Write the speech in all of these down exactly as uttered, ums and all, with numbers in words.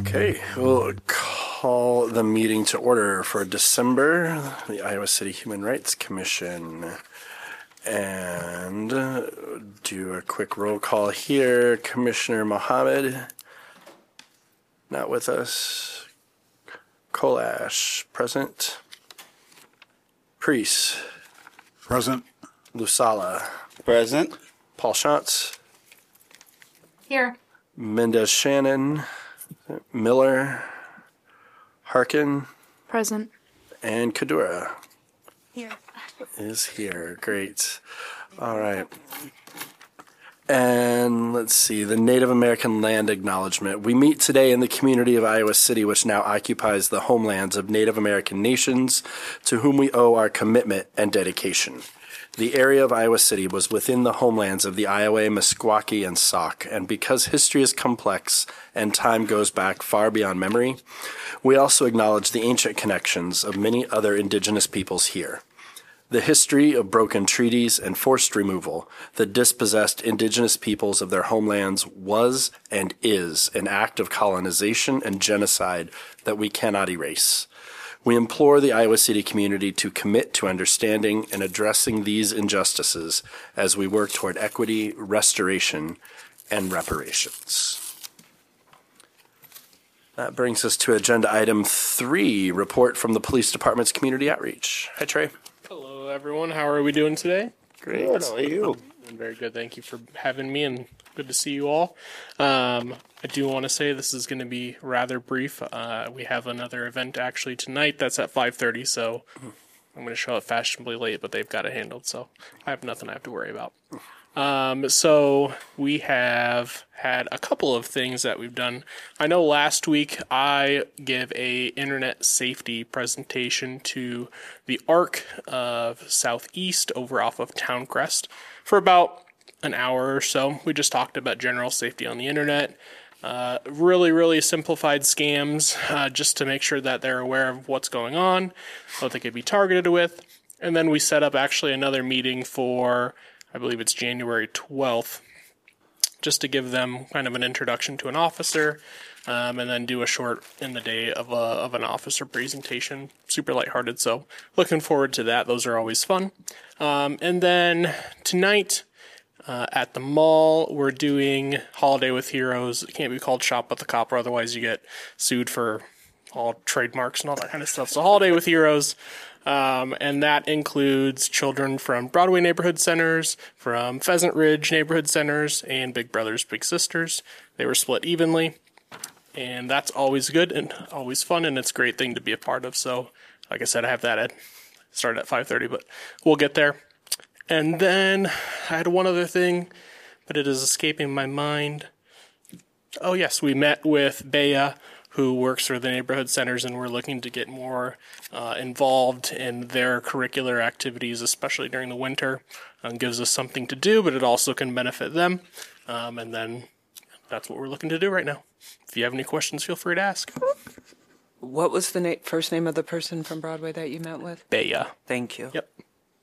Okay, we'll call the meeting to order for December, the Iowa City Human Rights Commission. And uh, do a quick roll call here. Commissioner Mohammed, not with us. Kolash, present. Priest. Present. Lusala. Present. Paul Shantz. Here. Mendez Shannon. Miller. Harkin. Present. And Kadura. Here. Is here. Great. All right. And let's see, the Native American Land Acknowledgement. We meet today in the community of Iowa City, which now occupies the homelands of Native American nations, to whom we owe our commitment and dedication. The area of Iowa City was within the homelands of the Iowa, Meskwaki, and Sauk, and because history is complex and time goes back far beyond memory, we also acknowledge the ancient connections of many other indigenous peoples here. The history of broken treaties and forced removal that dispossessed indigenous peoples of their homelands was and is an act of colonization and genocide that we cannot erase. We implore the Iowa City community to commit to understanding and addressing these injustices as we work toward equity, restoration, and reparations. That brings us to agenda item three, report from the Police Department's Community Outreach. Hi, Trey. Hello, everyone. How are we doing today? Great. Good. How are you? I'm very good. Thank you for having me, and good to see you all. Um, I do want to say this is going to be rather brief. Uh, we have another event actually tonight that's at five thirty, so I'm going to show up fashionably late, but they've got it handled, so I have nothing I have to worry about. Um, so we have had a couple of things that we've done. I know last week I gave a internet safety presentation to the ARC of Southeast over off of Towncrest for about an hour or so. We just talked about general safety on the internet. Uh, really, really simplified scams, uh, just to make sure that they're aware of what's going on, what they could be targeted with. And then we set up actually another meeting for, I believe it's January twelfth, just to give them kind of an introduction to an officer, um, and then do a short in the day of a, of an officer presentation. Super lighthearted, so looking forward to that. Those are always fun. Um, and then tonight uh, at the mall, we're doing Holiday with Heroes. It can't be called Shop with the Copper, otherwise you get sued for all trademarks and all that kind of stuff. So Holiday with Heroes. Um, and that includes children from Broadway neighborhood centers, from Pheasant Ridge neighborhood centers, and Big Brothers Big Sisters. They were split evenly, and that's always good and always fun, and it's a great thing to be a part of. So, like I said, I have that at start at five thirty, but we'll get there. And then I had one other thing, but it is escaping my mind. Oh yes, we met with Bea, who works for the neighborhood centers, and we're looking to get more uh, involved in their curricular activities, especially during the winter. Um, gives us something to do, but it also can benefit them. Um, and then that's what we're looking to do right now. If you have any questions, feel free to ask. What was the na- first name of the person from Broadway that you met with? Bea. Thank you. Yep.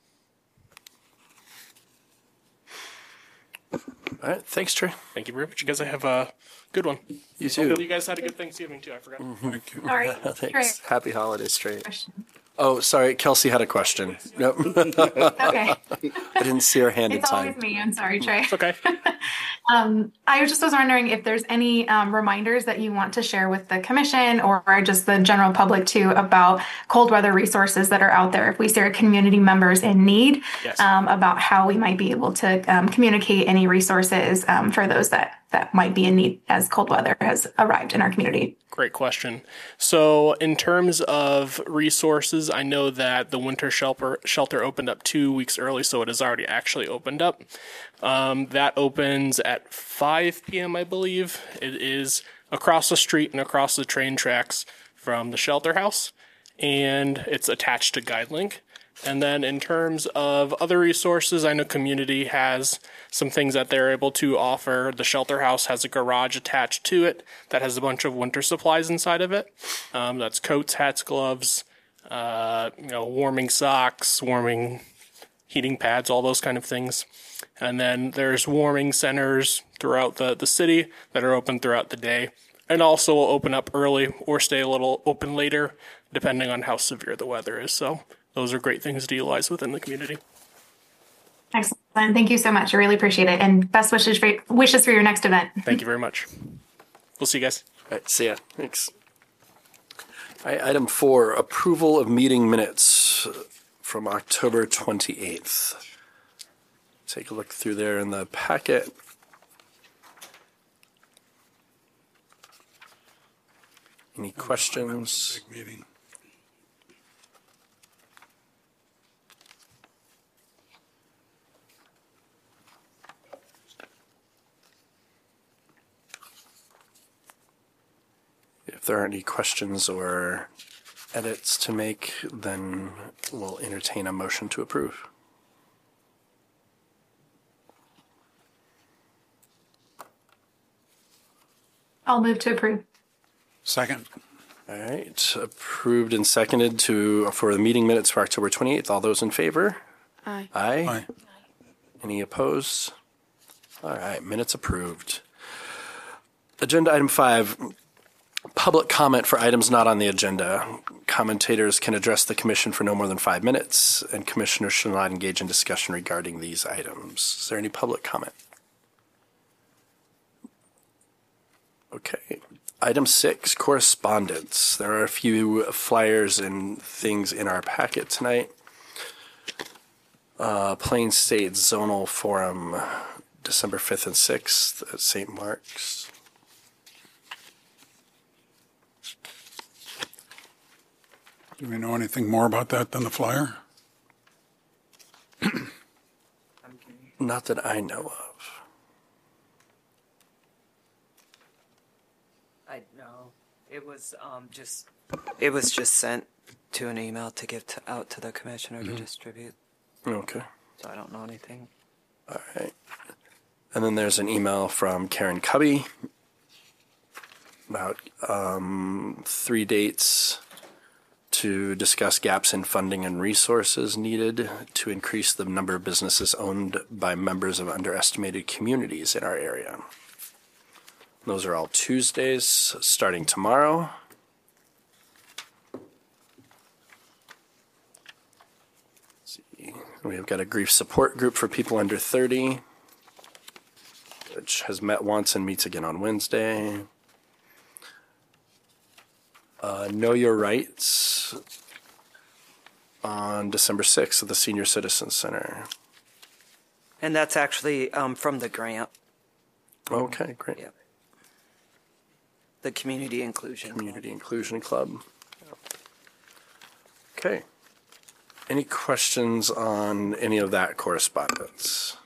All right. Thanks, Trey. Thank you very much. You guys have a good one. You too. Hope you guys had a good Thanksgiving, too. I forgot. Mm-hmm. Thank you. Sorry. Thanks. Trey. Happy holidays, Trey. Oh, sorry. Kelsey had a question. Nope. Okay. I didn't see her hand in It's time. always me. I'm sorry, Trey. It's okay. Um, I just was wondering if there's any um, reminders that you want to share with the commission or just the general public too about cold weather resources that are out there. If we see our community members in need, Yes. um, about how we might be able to um, communicate any resources um, for those that that might be in need as cold weather has arrived in our community. Great question. So in terms of resources, I know that the winter shelter shelter opened up two weeks early, so it has already actually opened up. Um, that opens at five p.m., I believe. It is across the street and across the train tracks from the shelter house, and it's attached to GuideLink. And then in terms of other resources, I know Community has some things that they're able to offer. The shelter house has a garage attached to it that has a bunch of winter supplies inside of it. Um, that's coats, hats, gloves, uh, you know, warming socks, warming heating pads, all those kind of things. And then there's warming centers throughout the, the city that are open throughout the day. and also we'll open up early or stay a little open later, depending on how severe the weather is. So those are great things to utilize within the community. Excellent. Thank you so much. I really appreciate it. And best wishes for, wishes for your next event. Thank you very much. We'll see you guys. All right, see ya. Thanks. All right, item four, approval of meeting minutes from October twenty-eighth. Take a look through there in the packet. Any questions? Big meeting. If there aren't any questions or edits to make, then we'll entertain a motion to approve. I'll move to approve. Second. All right, approved and seconded to for the meeting minutes for October twenty-eighth. All those in favor? Aye. Aye. Aye. Any opposed? All right, minutes approved. Agenda item five, public comment for items not on the agenda. Commentators can address the commission for no more than five minutes, and commissioners shall not engage in discussion regarding these items. Is there any public comment? Okay. Item six, correspondence. There are a few flyers and things in our packet tonight. Uh, Plain State Zonal Forum, December fifth and sixth at Saint Mark's. Do we know anything more about that than the flyer? Not that I know of. I know. It was um, just it was just sent to an email to give to, out to the commissioner to distribute. Okay. So I don't know anything. All right. And then there's an email from Karen Cubby about um, three dates to discuss gaps in funding and resources needed to increase the number of businesses owned by members of underestimated communities in our area. Those are all Tuesdays, starting tomorrow. Let's see. We've got a grief support group for people under thirty, which has met once and meets again on Wednesday. Uh, Know Your Rights on December sixth at the Senior Citizen Center. And that's actually um, from the grant. Okay, great. Yep. The Community Inclusion. Community Inclusion Club. Okay. Any questions on any of that correspondence?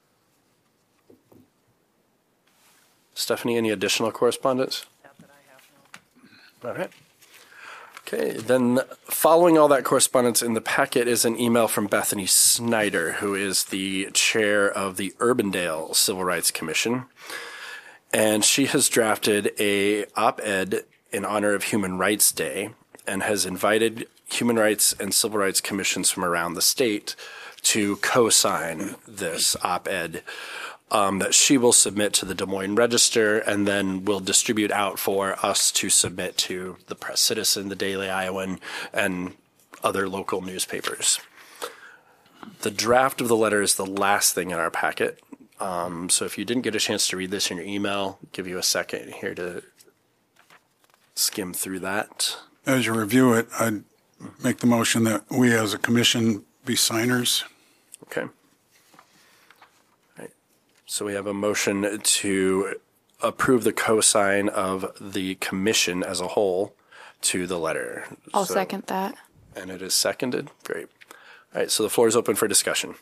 Stephanie, any additional correspondence? Not that I have, no. All right. Okay, then following all that correspondence in the packet is an email from Bethany Snyder, who is the chair of the Urbandale Civil Rights Commission. And she has drafted a op-ed in honor of Human Rights Day and has invited human rights and civil rights commissions from around the state to co-sign this op-ed um, that she will submit to the Des Moines Register and then will distribute out for us to submit to the Press Citizen, the Daily Iowan, and other local newspapers. The draft of the letter is the last thing in our packet. Um, so if you didn't get a chance to read this in your email, I'll give you a second here to skim through that. As you review it, I'd make the motion that we as a commission be signers. Okay. All right. So we have a motion to approve the cosign of the commission as a whole to the letter. I'll So- second that. And it is seconded. Great. All right. So the floor is open for discussion.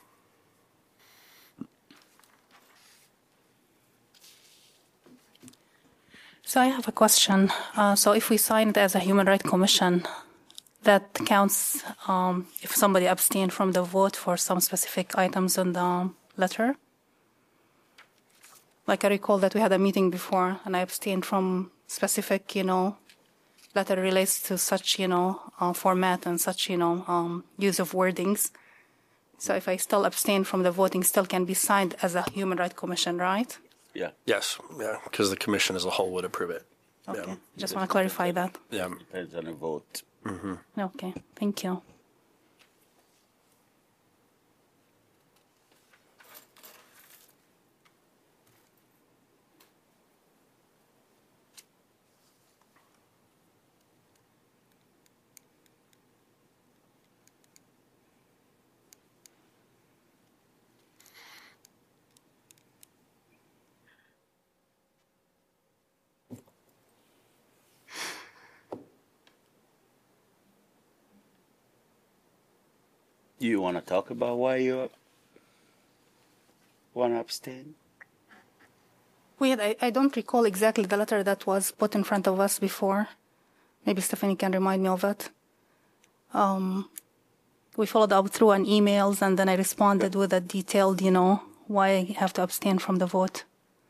So I have a question. Uh, so if we sign it as a Human Rights Commission, that counts um, if somebody abstained from the vote for some specific items in the letter? Like I recall that we had a meeting before and I abstained from specific, you know, letter relates to such, you know, uh, format and such, you know, um, use of wordings. So if I still abstain from the voting, still can be signed as a Human Rights Commission, right? Yeah. Yes. Yeah. Because the commission as a whole would approve it. Okay, just want to clarify that. Yeah. Depends on the vote. Okay, thank you. You want to talk about why you want to abstain? Wait, I, I don't recall exactly the letter that was put in front of us before. Maybe Stephanie can remind me of it. Um, we followed up through an emails, and then I responded with a detailed, you know, why I have to abstain from the vote.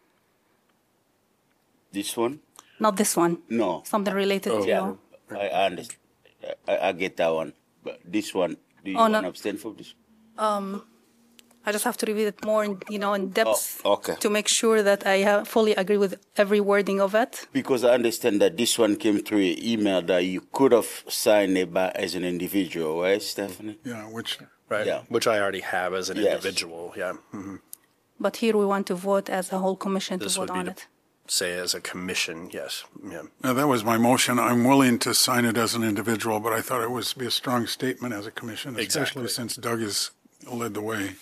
This one? Not this one. No. Something related to. Yeah, I I understand. I, I get that one. But this one, do you Oh, no. want to abstain from this? I just have to review it more, in, you know, in depth Oh, okay. to make sure that I have fully agree with every wording of it. Because I understand that this one came through an email that you could have signed it by as an individual, right, Stephanie? Yeah, which, Right. Yeah. Which I already have as an Yes. individual. Yeah. Mhm. But here we want to vote as a whole commission This to would vote be on to it. say as a commission. Yes. Yeah. now that was my motion. I'm willing to sign it as an individual, but I thought it was be a strong statement as a commission, especially Exactly. since Doug has led the way.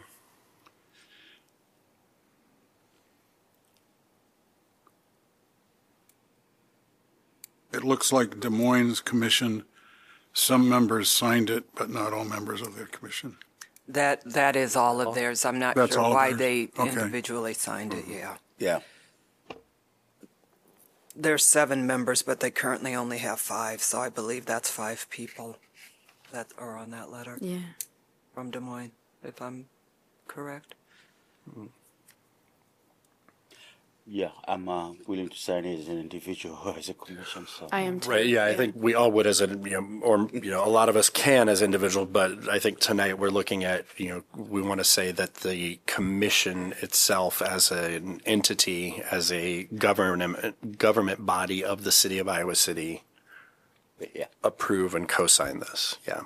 It looks like Des Moines Commission, some members signed it, but not all members of the commission. That that is all of theirs. I'm not That's sure all of why theirs. they Okay. individually signed it. Yeah, Yeah. there's seven members, but they currently only have five. So I believe that's five people that are on that letter Yeah. from Des Moines, if I'm correct. Yeah, I'm uh, willing to sign it as an individual or as a commission. So. I am too. Right. Yeah. I think we all would as a, you know, or, you know, a lot of us can as individuals, but I think tonight we're looking at, you know, we want to say that the commission itself as an entity, as a government, government body of the city of Iowa City, Yeah. approve and co-sign this. Yeah.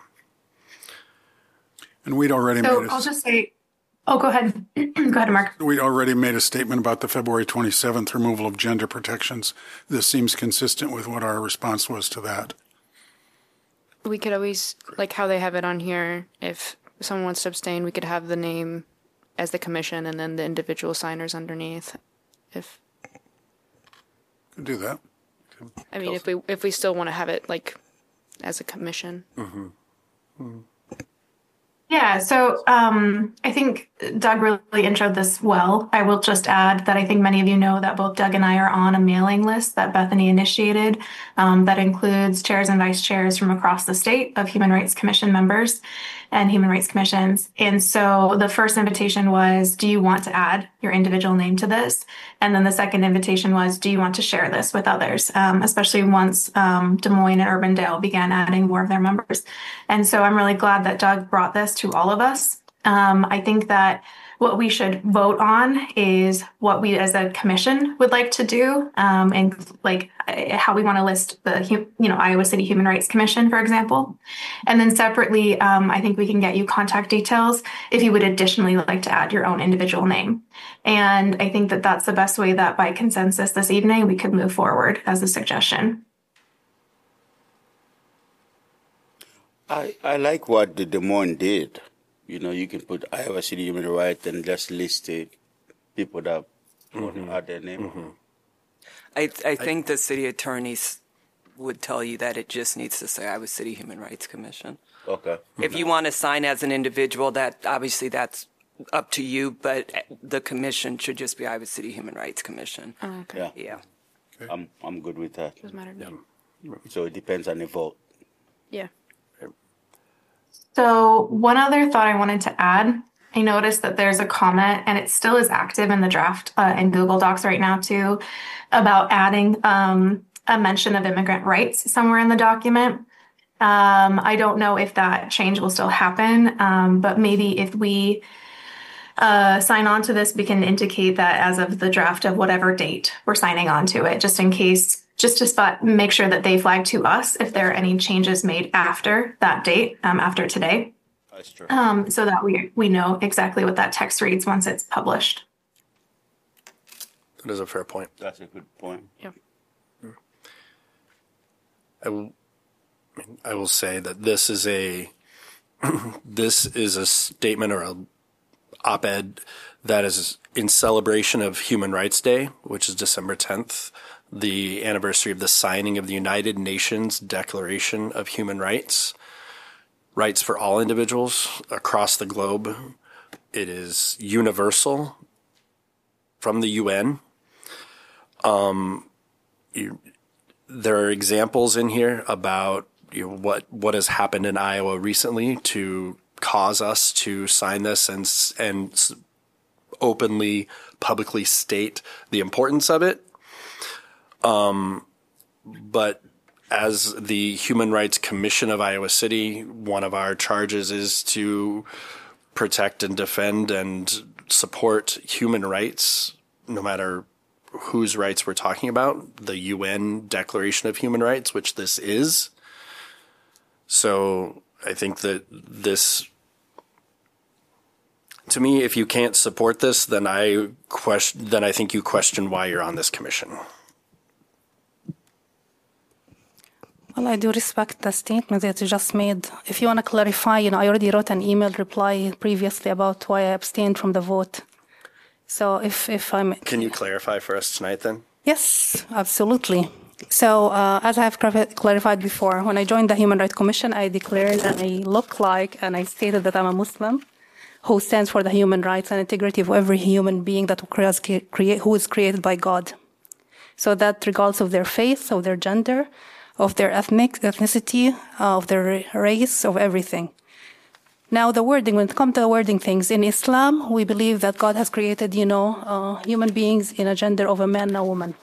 And we'd already So made I'll a, just say, oh, go ahead. Go ahead, Mark. we'd already made a statement about the February twenty-seventh removal of gender protections. This seems consistent with what our response was to that. We could always, like how they have it on here, if someone wants to abstain, we could have the name as the commission and then the individual signers underneath. If Could do that. I mean, if we if we still want to have it like as a commission. Yeah, so um, I think Doug really introed this well. I will just add that I think many of you know that both Doug and I are on a mailing list that Bethany initiated um, that includes chairs and vice chairs from across the state of Human Rights Commission members and Human Rights Commissions. And so the first invitation was, do you want to add your individual name to this? And then the second invitation was, do you want to share this with others, um, especially once um, Des Moines and Urbandale began adding more of their members. And so I'm really glad that Doug brought this to all of us. Um, I think that what we should vote on is what we as a commission would like to do, um, and like uh, how we want to list the, hu- you know, Iowa City Human Rights Commission, for example. And then separately, um, I think we can get you contact details if you would additionally like to add your own individual name. And I think that that's the best way that by consensus this evening, we could move forward as a suggestion. I, I like what the Des Moines did. You know, you can put Iowa City Human Rights and just list the people that want to add their name. I I think the city attorneys would tell you that it just needs to say Iowa City Human Rights Commission. Okay. If you want to sign as an individual, that obviously that's up to you, but the commission should just be Iowa City Human Rights Commission. Oh, okay. Yeah, Yeah. I'm I'm good with that. Doesn't matter to me. So it depends on the vote. Yeah. So one other thought I wanted to add, I noticed that there's a comment, and it still is active in the draft uh, in Google Docs right now too, about adding um, a mention of immigrant rights somewhere in the document. Um, I don't know if that change will still happen, um, but maybe if we uh, sign on to this, we can indicate that as of the draft of whatever date we're signing on to it, just in case just to spot, make sure that they flag to us if there are any changes made after that date, um, after today. That's true. Um, so that we we know exactly what that text reads once it's published. That is a fair point. That's a good point. Yep. I will, I will say that this is a this is a statement or a op-ed that is in celebration of Human Rights Day, which is December tenth, the anniversary of the signing of the United Nations Declaration of Human Rights, rights for all individuals across the globe. It is universal from the U N. Um, you, there are examples in here about you know, what what has happened in Iowa recently to cause us to sign this and and openly, publicly state the importance of it. Um, but as the Human Rights Commission of Iowa City, one of our charges is to protect and defend and support human rights, no matter whose rights we're talking about, the U N Declaration of Human Rights, which this is. So I think that this, to me, if you can't support this, then I question, then I think you question why you're on this commission. Well, I do respect the statement that you just made. If you want to clarify, you know, I already wrote an email reply previously about why I abstained from the vote. So if, if I'm... Can you clarify for us tonight then? Yes, absolutely. So uh, as I have clarified before, when I joined the Human Rights Commission, I declared and I look like and I stated that I'm a Muslim who stands for the human rights and integrity of every human being that who is created by God. So that regardless of their faith, of their gender, of their ethnic ethnicity, of their race, of everything. Now, the wording, when it comes to the wording things, in Islam, we believe that God has created, you know, uh, human beings in a gender of a man and a woman.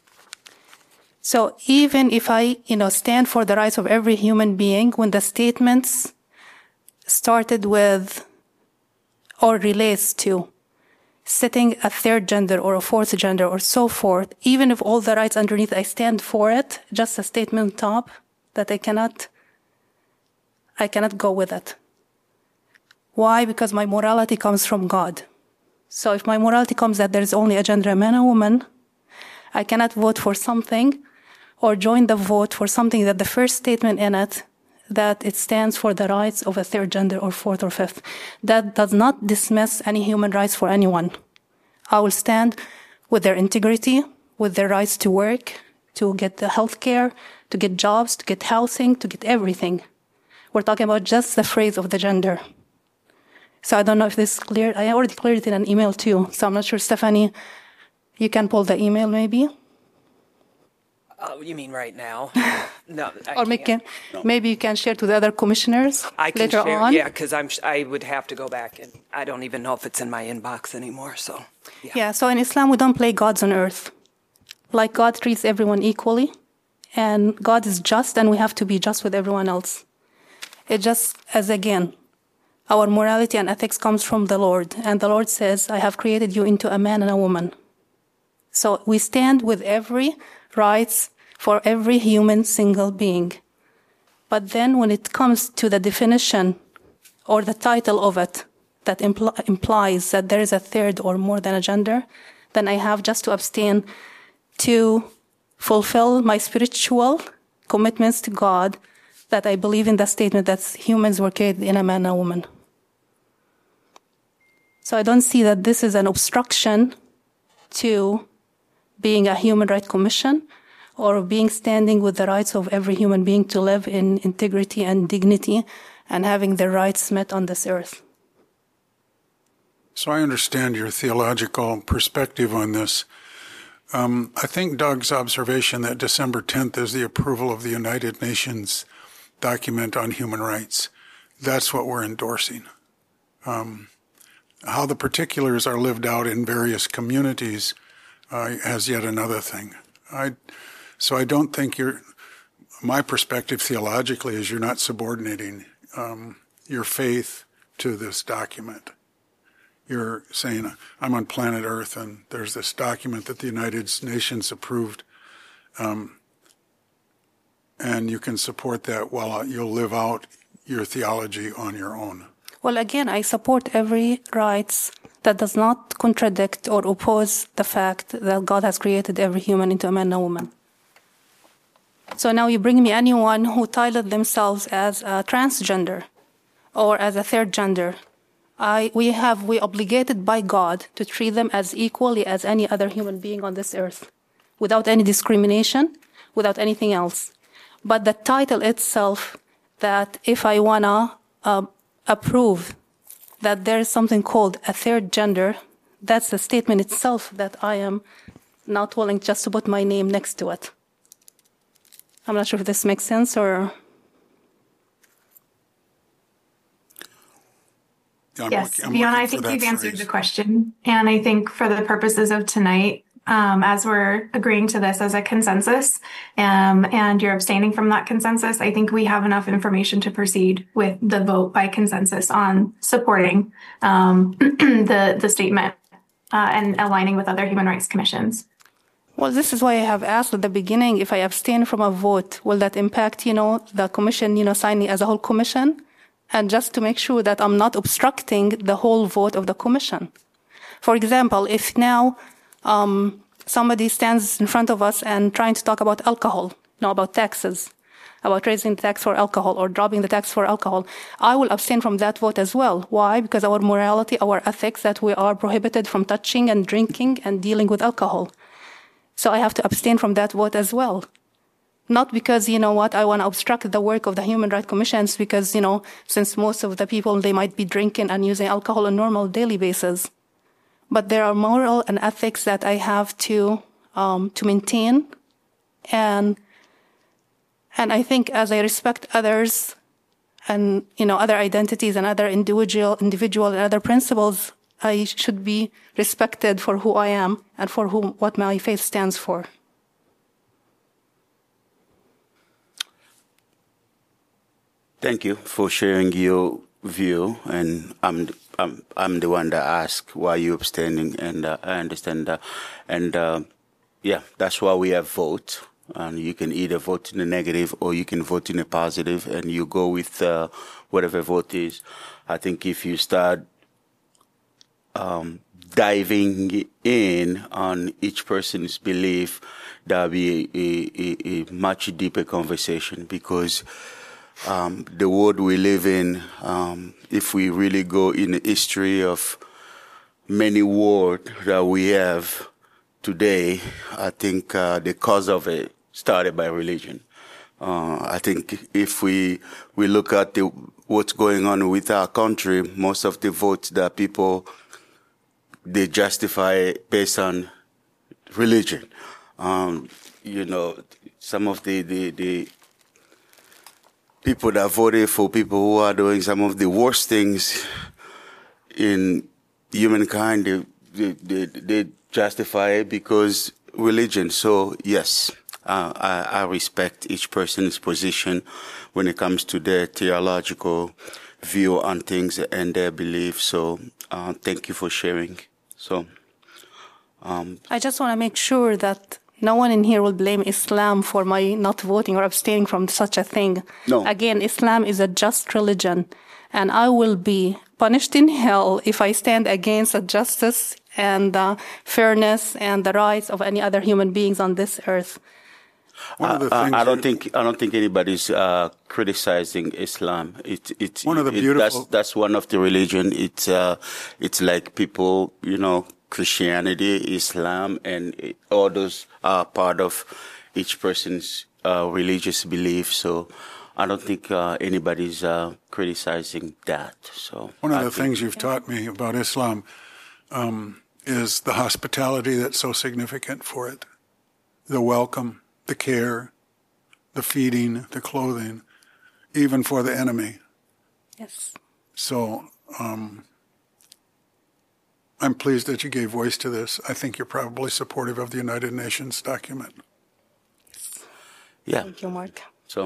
So even if I, you know, stand for the rights of every human being, when the statements started with or relates to setting a third gender or a fourth gender or so forth, even if all the rights underneath I stand for it, just a statement top that I cannot, I cannot go with it. Why? Because my morality comes from God. So if my morality comes that there is only a gender, a man and a woman, I cannot vote for something or join the vote for something that the first statement in it, that it stands for the rights of a third gender or fourth or fifth. That does not dismiss any human rights for anyone. I will stand with their integrity, with their rights to work, to get the health care, to get jobs, to get housing, to get everything. We're talking about just the phrase of the gender. So I don't know if this is clear. I already cleared it in an email too. So I'm not sure, Stephanie, you can pull the email maybe? Oh, you mean right now? No, I Or maybe, can't. can, maybe you can share to the other commissioners I can later share, on. yeah, because I'm. I would have to go back, and I don't even know if it's in my inbox anymore. So, yeah. Yeah, so in Islam, we don't play gods on earth. Like God treats everyone equally, and God is just, and we have to be just with everyone else. It just, as again, our morality and ethics comes from the Lord, and the Lord says, I have created you into a man and a woman. So we stand with every rights for every human single being. But then when it comes to the definition or the title of it that impl- implies that there is a third or more than a gender, then I have just to abstain to fulfill my spiritual commitments to God that I believe in the statement that humans were created in a man and a woman. So I don't see that this is an obstruction to being a human rights commission or being standing with the rights of every human being to live in integrity and dignity and having their rights met on this earth. So I understand your theological perspective on this. Um, I think Doug's observation that December tenth is the approval of the United Nations document on human rights, that's what we're endorsing. Um, how the particulars are lived out in various communities uh, as yet another thing. I, so I don't think you're, my perspective theologically is you're not subordinating um, your faith to this document. You're saying, I'm on planet Earth and there's this document that the United Nations approved. Um, and you can support that while you'll live out your theology on your own. Well, again, I support every rights that does not contradict or oppose the fact that God has created every human into a man and a woman. So now you bring me anyone who titled themselves as a transgender or as a third gender. I, we have, we obligated by God to treat them as equally as any other human being on this earth, without any discrimination, without anything else. But the title itself, that if I wanna uh, approve that there is something called a third gender, that's the statement itself that I am not willing just to put my name next to it. I'm not sure if this makes sense or... Yeah, I'm Yes, look- I'm Fiona, looking I for think that you've answered phrase. the question. And I think for the purposes of tonight, um, as we're agreeing to this as a consensus, um, and you're abstaining from that consensus, I think we have enough information to proceed with the vote by consensus on supporting um, the, the statement uh, and aligning with other human rights commissions. Well, this is why I have asked at the beginning, if I abstain from a vote, will that impact, you know, the commission, you know, signing as a whole commission? And just to make sure that I'm not obstructing the whole vote of the commission. For example, if now um, somebody stands in front of us and trying to talk about alcohol, you know, about taxes, about raising the tax for alcohol or dropping the tax for alcohol, I will abstain from that vote as well. Why? Because our morality, our ethics, that we are prohibited from touching and drinking and dealing with alcohol. So I have to abstain from that vote as well. Not because, you know what, I want to obstruct the work of the Human Rights Commissions because, you know, since most of the people, they might be drinking and using alcohol on a normal daily basis. But there are moral and ethics that I have to um, to maintain. And and I think as I respect others and, you know, other identities and other individual, individual and other principles, I should be respected for who I am and for whom, what my faith stands for. Thank you for sharing your view, and I'm I'm I'm the one that asked why you abstaining, and uh, I understand that, and uh, yeah, that's why we have vote, and you can either vote in the negative or you can vote in the positive, and you go with uh, whatever vote is. I think if you start um, diving in on each person's belief, that'll be a, a, a much deeper conversation because. Um, the world we live in, um, if we really go in the history of many wars that we have today, I think uh, the cause of it started by religion. Uh, I think if we we look at the, what's going on with our country, most of the votes that people, they justify based on religion. Um, you know, some of the, the, the people that voted for people who are doing some of the worst things in humankind, they, they, they, they justify it because religion. So, yes, uh, I, I respect each person's position when it comes to their theological view on things and their beliefs. So, uh, thank you for sharing. So, um, I just want to make sure that no one in here will blame Islam for my not voting or abstaining from such a thing. No. Again, Islam is a just religion, and I will be punished in hell if I stand against the justice and the fairness and the rights of any other human beings on this earth. One of the Uh, things I don't you- think I don't think anybody's uh, criticizing Islam. It, it, One of the it- beautiful- that's that's one of the religion. It's uh, it's like people, you know, Christianity, Islam, and it, all those are part of each person's uh, religious belief. So I don't think uh, anybody's uh, criticizing that. So One of I the think- things you've taught me about Islam um, is the hospitality that's so significant for it. The welcome, the care, the feeding, the clothing, even for the enemy. Yes. So um, I'm pleased that you gave voice to this. I think you're probably supportive of the United Nations document. yeah. Thank you, Mark. So.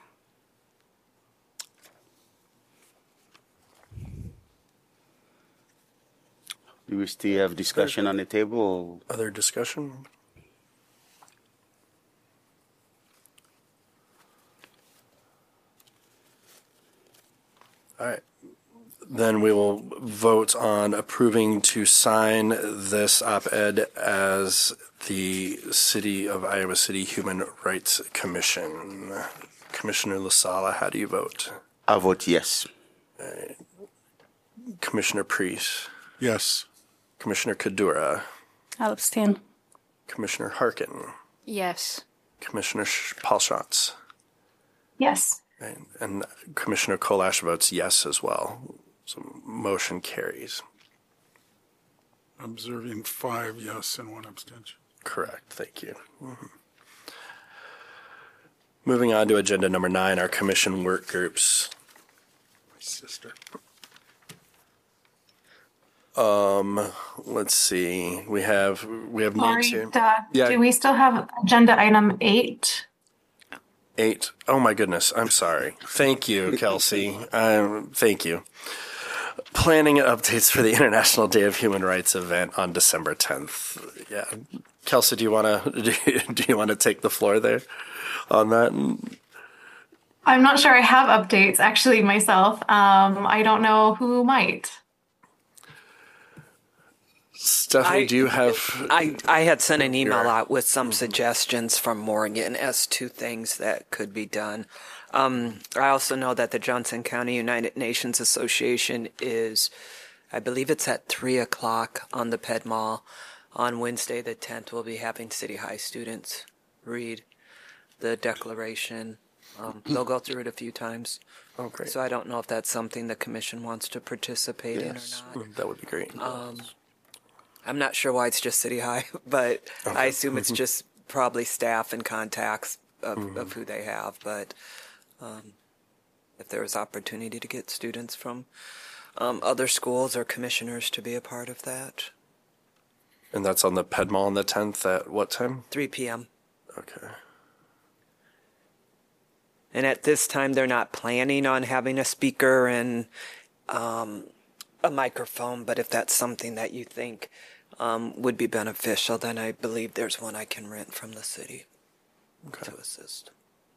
Do we still have discussion on the table? Or? Other discussion? All right. Then we will vote on approving to sign this op-ed as the City of Iowa City Human Rights Commission. Commissioner LaSala, how do you vote? I vote yes. Commissioner Priest, Yes. Commissioner Kadura, I'll abstain. Commissioner Harkin, Yes. Commissioner Sh- Paul Schatz, Yes. and, and Commissioner Kolash votes yes as well. So motion carries. Observing five yes and one abstention. Correct. Thank you. Mhm. Moving on to agenda number nine, our commission work groups. My sister. Um, let's see. We have we have names Sorry, here. Doug, Yeah. do we still have agenda item eight? Eight. Oh my goodness. I'm sorry. Thank you, Kelsey. Um, thank you. Planning and updates for the International Day of Human Rights event on December tenth. Yeah. Kelsey, do you want to do you, do you want to take the floor there on that? I'm not sure I have updates actually myself. Um, I don't know who might. Stephanie, I- do you have? I, I had sent an email Sure. out with some suggestions from Morgan as to things that could be done. Um, I also know that the Johnson County United Nations Association is, I believe it's at three o'clock on the Ped Mall. On Wednesday the tenth, we'll be having City High students read the declaration. Um, they'll go through it a few times. Oh, great. So I don't know if that's something the commission wants to participate Yes, in or not. that would be great. Um, I'm not sure why it's just City High, but I assume it's just probably staff and contacts of, of who they have. But um, if there is opportunity to get students from um, other schools or commissioners to be a part of that, And that's on the Ped Mall on the tenth at what time? three p.m. Okay. And at this time, they're not planning on having a speaker and um, a microphone, but if that's something that you think um, would be beneficial, then I believe there's one I can rent from the city to assist.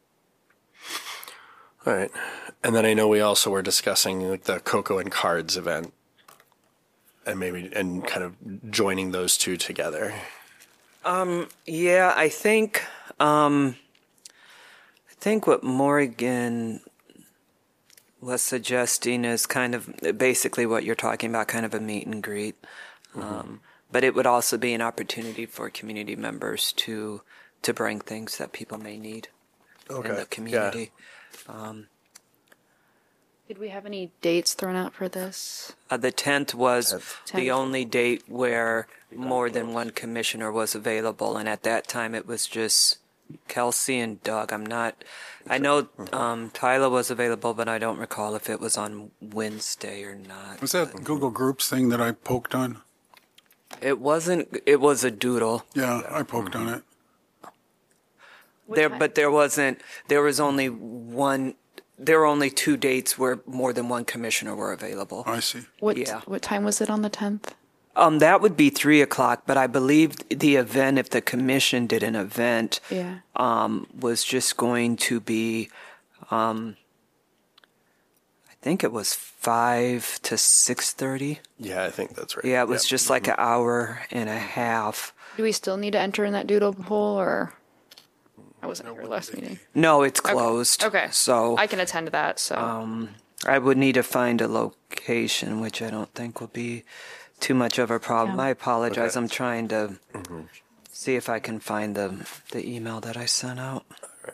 All right. And then I know we also were discussing like the Cocoa and Cards event and maybe and kind of joining those two together. Um, yeah, I think um, I think what Morgan was suggesting is kind of basically what you're talking about, kind of a meet and greet. Um, mm-hmm. But it would also be an opportunity for community members to to bring things that people may need Okay. in the community. Yeah. Um, Did we have any dates thrown out for this? uh, the tenth was Tenth. the Tenth. only date where more than one commissioner was available, and at that time it was just Kelsey and Doug. I'm not. I know um, Tyler was available, but I don't recall if it was on Wednesday or not. Was that Google Groups thing that I poked on? It wasn't. It was a doodle Yeah, I poked on it. What there, time? but there wasn't. There was only one. There were only two dates where more than one commissioner were available. I see. What yeah. what time was it on the tenth? Um, that would be three o'clock. But I believe the event, if the commission did an event, Yeah. um, was just going to be, um, I think it was five to six thirty. Yeah, I think that's right. Yeah, it was Yep. just like an hour and a half. Do we still need to enter in that doodle poll, or I wasn't here last meeting? No, it's closed. Okay. So I can attend that. So um, I would need to find a location, which I don't think will be too much of a problem. Yeah. I apologize. Okay. I'm trying to see if I can find the the email that I sent out.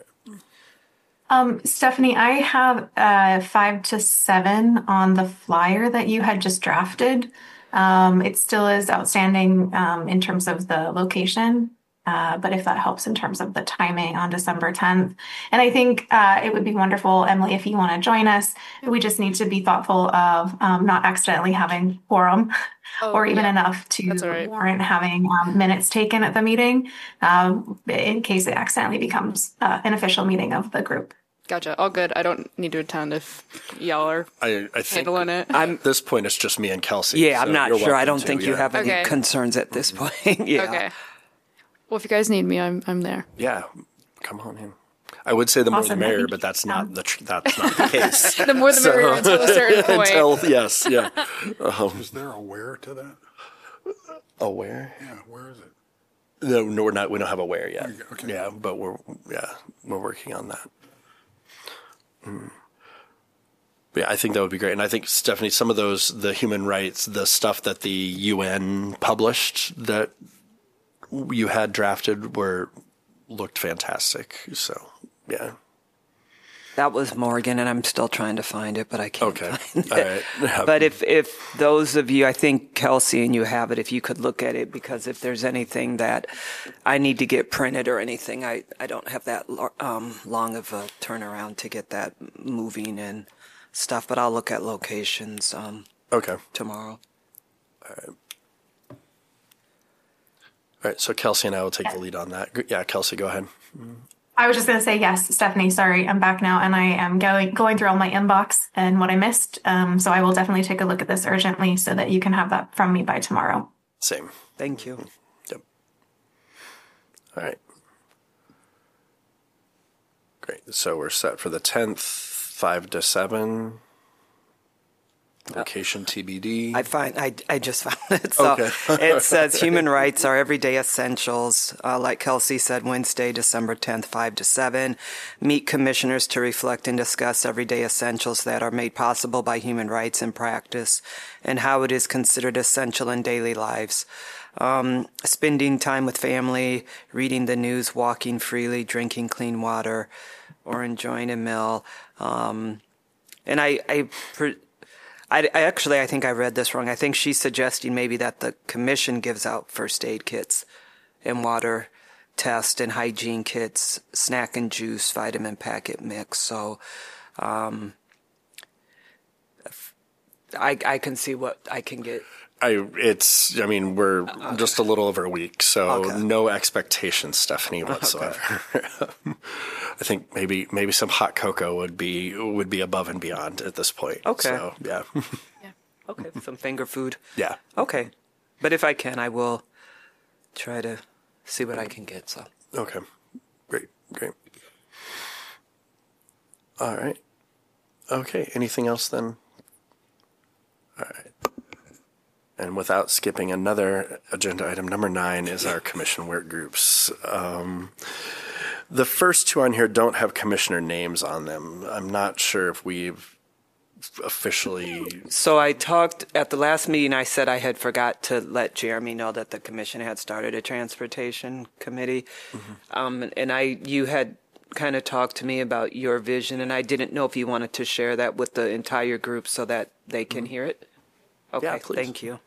Um, Stephanie, I have uh, five to seven on the flyer that you had just drafted. Um, it still is outstanding um, in terms of the location, uh, but if that helps in terms of the timing on December tenth. And I think uh, it would be wonderful, Emily, if you want to join us. We just need to be thoughtful of um, not accidentally having quorum Oh, or even yeah. enough to That's all right. warrant having um, minutes taken at the meeting um, in case it accidentally becomes uh, an official meeting of the group. gotcha. All good. I don't need to attend if y'all are I, I think handling it. I'm at this point it's just me and Kelsey. yeah, so I'm not you're sure. I welcome don't to, think you yeah. have any Okay. concerns at this point. yeah. Okay. Well, if you guys need me, I'm I'm there. Yeah, come on in. I would say the more Awesome. the I merrier, think- but that's not the tr- that's not the case. The more the merrier until a certain point. Until yes, yeah. Um, Is there a where to that? aware? Yeah, where is it? No, no, we're not. We don't have aware yet. Okay. Yeah, but we're yeah we're working on that. Mm. Yeah, I think that would be great. And I think, Stephanie, some of those, the human rights, the stuff that the U N published that you had drafted were looked fantastic. So, yeah. That was Morgan, and I'm still trying to find it, but I can't Okay. find it. All right. Yeah. But if, if those of you, I think Kelsey and you have it, if you could look at it, because if there's anything that I need to get printed or anything, I, I don't have that lo- um, long of a turnaround to get that moving and stuff, but I'll look at locations um, Okay. tomorrow. All right. So Kelsey and I will take the lead on that. Yeah, Kelsey, go ahead. I was just going to say yes, Stephanie. Sorry, I'm back now, and I am going going through all my inbox and what I missed. Um, so I will definitely take a look at this urgently, so that you can have that from me by tomorrow. Same. Thank you. Yep. All right. Great. So we're set for the tenth, five to seven. Location T B D. I find I, I just found it. So Okay. it says human rights are everyday essentials. Uh, like Kelsey said, Wednesday, December tenth, five to seven. Meet commissioners to reflect and discuss everyday essentials that are made possible by human rights in practice and how it is considered essential in daily lives. Um, spending time with family, reading the news, walking freely, drinking clean water, or enjoying a meal. Um, and I, I, per, I, I actually, I think I read this wrong. I think she's suggesting maybe that the commission gives out first aid kits and water test and hygiene kits, snack and juice, vitamin packet mix. So, um, I, I can see what I can get. I it's I mean we're okay. just a little over a week, so Okay. no expectations, Stephanie, whatsoever. Okay. I think maybe maybe some hot cocoa would be would be above and beyond at this point. Okay. So yeah. Okay, some finger food. Yeah. Okay, but if I can, I will try to see what I can get. So. Okay. Great. Great. All right. Okay. Anything else then? All right. And without skipping another agenda item, number nine is our commission work groups. Um, the first two on here don't have commissioner names on them. I'm not sure if we've officially. So I talked at the last meeting. I said I had forgot to let Jeremy know that the commission had started a transportation committee, mm-hmm. um, and I you had kind of talked to me about your vision, and I didn't know if you wanted to share that with the entire group so that they can mm-hmm. hear it. Okay, yeah, please. Thank you.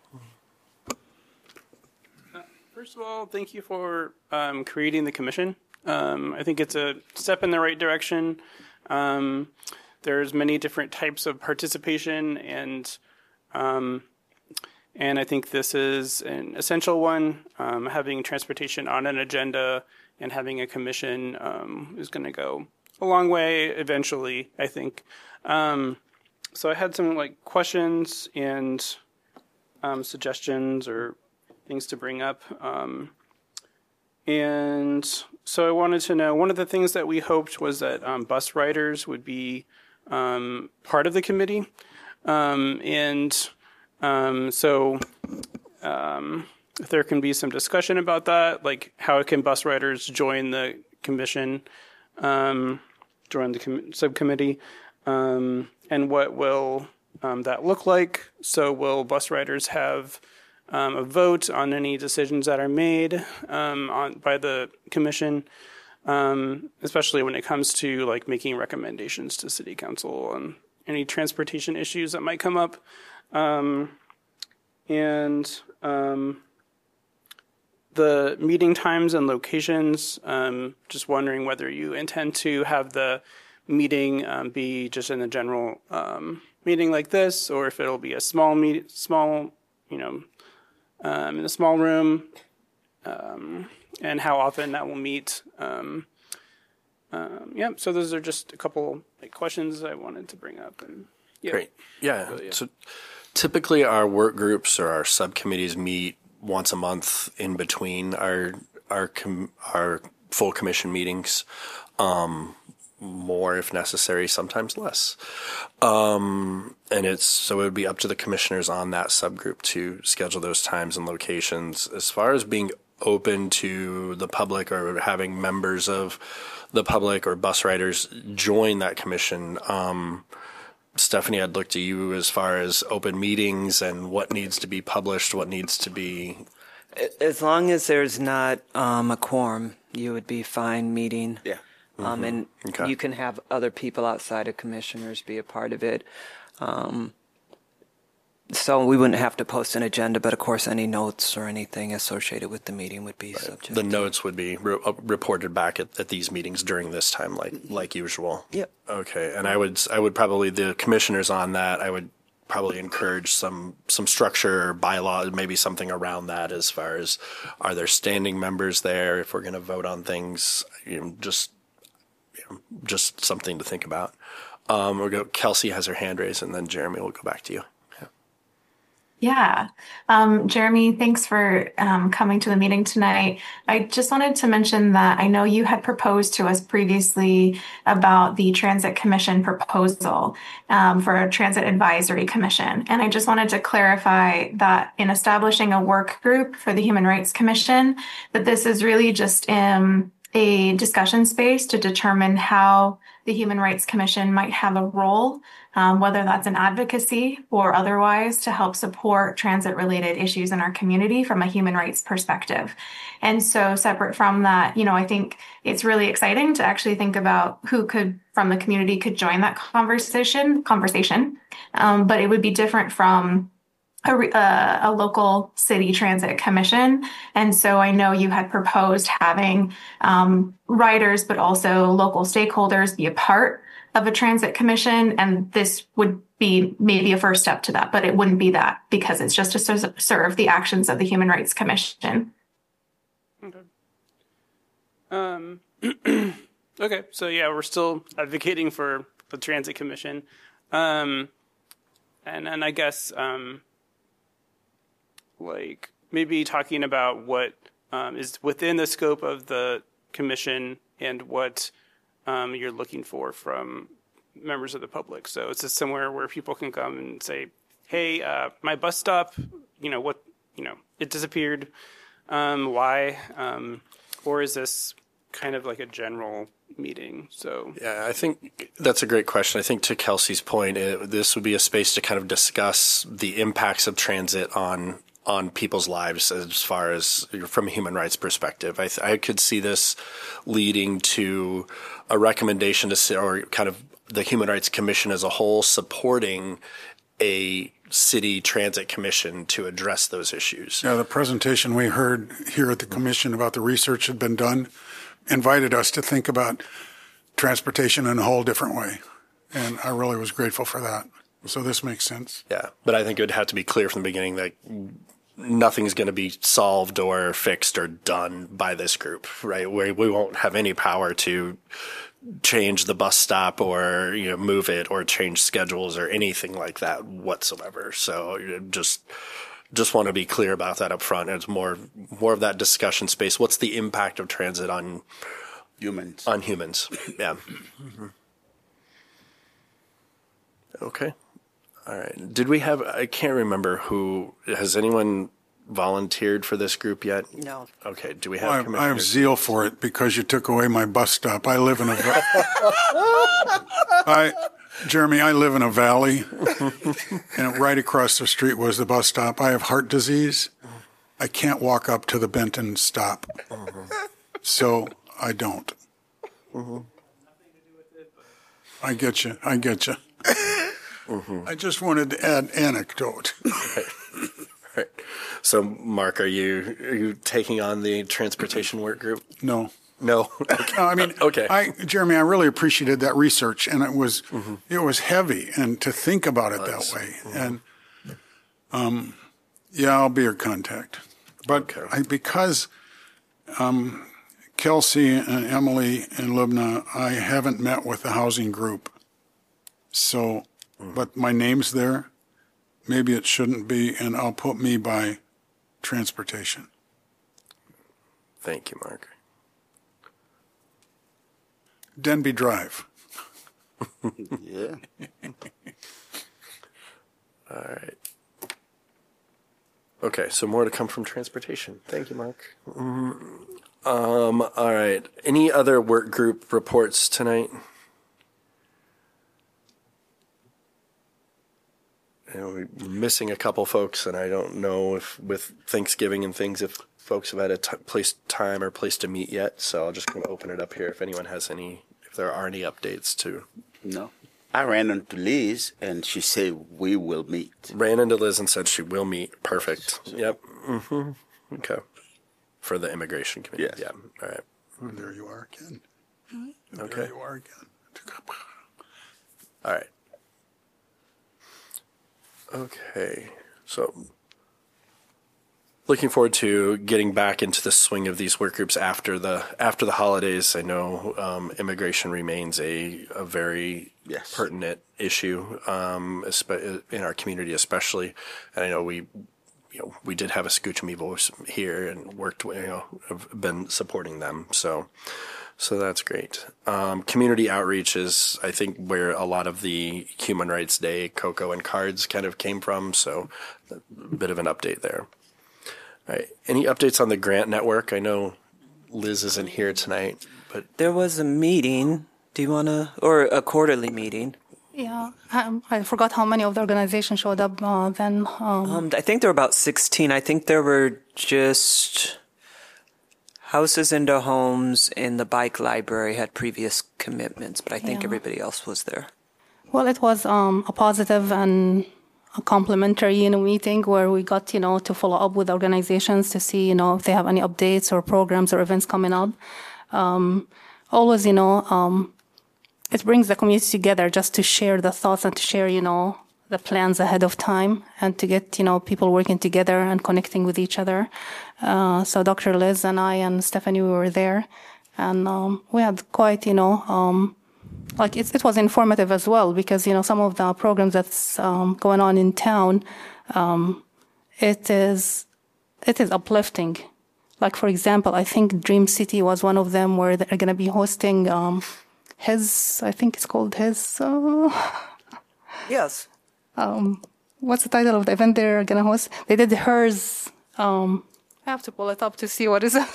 First of all, thank you for um, creating the commission. Um, I think it's a step in the right direction. Um, there's many different types of participation, and um, and I think this is an essential one. Um, having transportation on an agenda and having a commission um, is going to go a long way eventually, I think. Um, so I had some like questions and um, suggestions or things to bring up. Um, and so I wanted to know, one of the things that we hoped was that um, bus riders would be um, part of the committee. Um, and um, so um, if there can be some discussion about that, like how can bus riders join the commission, um, join the com- subcommittee, um, and what will um, that look like? So will bus riders have Um, a vote on any decisions that are made um, on by the commission, um, especially when it comes to like making recommendations to city council on any transportation issues that might come up, um, and um, the meeting times and locations. Um, just wondering whether you intend to have the meeting um, be just in a general um, meeting like this, or if it'll be a small meet, small, you know. Um, in a small room, um, and how often that will meet. Um, um, yeah, so those are just a couple like, questions I wanted to bring up. And yeah. Great. Yeah. So, yeah. So typically our work groups or our subcommittees meet once a month in between our our com- our full commission meetings, um, more if necessary, sometimes less. Um, and it's so it would be up to the commissioners on that subgroup to schedule those times and locations. As far as being open to the public or having members of the public or bus riders join that commission, um, Stephanie, I'd look to you as far as open meetings and what needs to be published, what needs to be. As long as there's not um, a quorum, you would be fine meeting. Yeah. Um, Mm-hmm. and Okay. you can have other people outside of commissioners be a part of it. Um, so we wouldn't have to post an agenda, but of course any notes or anything associated with the meeting would be subject. The notes would be re- uh, reported back at, at these meetings during this time, like like usual. Yep. Okay, and I would I would probably the commissioners on that. I would probably encourage some some structure or bylaw, maybe something around that. As far as are there standing members there? If we're going to vote on things, you know, just you know, just something to think about. Um, we'll go. Kelsey has her hand raised, and then Jeremy will go back to you. Yeah. Um, Jeremy, thanks for um, coming to the meeting tonight. I just wanted to mention that I know you had proposed to us previously about the Transit Commission proposal um, for a Transit Advisory Commission. And I just wanted to clarify that in establishing a work group for the Human Rights Commission, that this is really just um, a discussion space to determine how the Human Rights Commission might have a role, um, whether that's in advocacy or otherwise, to help support transit-related issues in our community from a human rights perspective. And so separate from that, you know, I think it's really exciting to actually think about who could, from the community, could join that conversation, conversation. Um, but it would be different from A, a, a local city transit commission. And so I know you had proposed having um, riders, but also local stakeholders be a part of a transit commission. And this would be maybe a first step to that, but it wouldn't be that because it's just to ser- serve the actions of the Human Rights Commission. Okay. Um, okay. So yeah, we're still advocating for the transit commission. Um, and then I guess, um, like maybe talking about what um, is within the scope of the commission and what um, you're looking for from members of the public. So it's just somewhere where people can come and say, hey, uh, my bus stop, you know, what, you know, it disappeared. Um, why? Um, or is this kind of like a general meeting? So yeah, I think that's a great question. I think to Kelsey's point, it, this would be a space to kind of discuss the impacts of transit on on people's lives as far as from a human rights perspective. I, th- I could see this leading to a recommendation to, or kind of the Human Rights Commission as a whole supporting a city transit commission to address those issues. Yeah, the presentation we heard here at the commission about the research had been done invited us to think about transportation in a whole different way. And I really was grateful for that. So this makes sense. Yeah, but I think it would have to be clear from the beginning that nothing's going to be solved or fixed or done by this group, right? We we won't have any power to change the bus stop or, you know, move it or change schedules or anything like that whatsoever. So you know, just just want to be clear about that up front. It's more more of that discussion space. What's the impact of transit on Humans. on humans? Yeah. Mm-hmm. Okay. All right. Did we have, I can't remember who, has anyone volunteered for this group yet? No. Okay. Do we have I have, I have commissioners? zeal for it because you took away my bus stop. I live in a va- I, Jeremy, I live in a valley, and right across the street was the bus stop. I have heart disease. I can't walk up to the Benton stop, so I don't. I get you. I get you. I just wanted to add anecdote. Right. So, Mark, are you are you taking on the transportation work group? No. No. No, I mean, Okay. I, Jeremy, I really appreciated that research, and it was it was heavy, and to think about it that way, and um, yeah, I'll be your contact. But Okay. I, because um, Kelsey and Emily and Lubna, I haven't met with the housing group, so but my name's there. Maybe it shouldn't be, and I'll put me by transportation. Thank you, Mark. Denby Drive. Yeah. All right. Okay, so more to come from transportation. Thank you, Mark. Um, all right. Any other work group reports tonight? You know, we're missing a couple folks, and I don't know if with Thanksgiving and things, if folks have had a t- place, time or place to meet yet. So I'll just kind of open it up here if anyone has any, if there are any updates to. No. I ran into Liz, and she said we will meet. Ran into Liz and said she will meet. Perfect. Yep. Mm-hmm. Okay. For the immigration committee. Yes. Yeah. All right. And there you are again. And Okay. There you are again. All right. Okay. So looking forward to getting back into the swing of these work groups after the after the holidays. I know um, immigration remains a, a very Yes. pertinent issue um, espe- in our community, especially. And I know we, you know, we did have a Scoochamy voice here and worked, you know, have been supporting them. So, so that's great. Um, community outreach is, I think, where a lot of the Human Rights Day cocoa and cards kind of came from. So, a bit of an update there. All right. Any updates on the grant network? I know Liz isn't here tonight, but There was a meeting. Do you want to, or a quarterly meeting? Yeah, um, I forgot how many of the organizations showed up uh, then. Um, Um, I think there were about sixteen. I think there were just Houses into Homes and the Bike Library had previous commitments, but I think Yeah. everybody else was there. Well, it was um, a positive and a complimentary, you know, meeting where we got, you know, to follow up with organizations to see, you know, if they have any updates or programs or events coming up. Um, always, you know, um, it brings the community together just to share the thoughts and to share, you know, the plans ahead of time and to get, you know, people working together and connecting with each other. Uh, so Doctor Liz and I and Stephanie, we were there, and um, we had quite, you know, um, like it, it was informative as well because, you know, some of the programs that's um, going on in town, um, it is it is uplifting. Like, for example, I think Dream City was one of them where they're going to be hosting um, his, I think it's called his, uh, Yes. um, what's the title of the event they're going to host? They did hers, um, I have to pull it up to see what is it.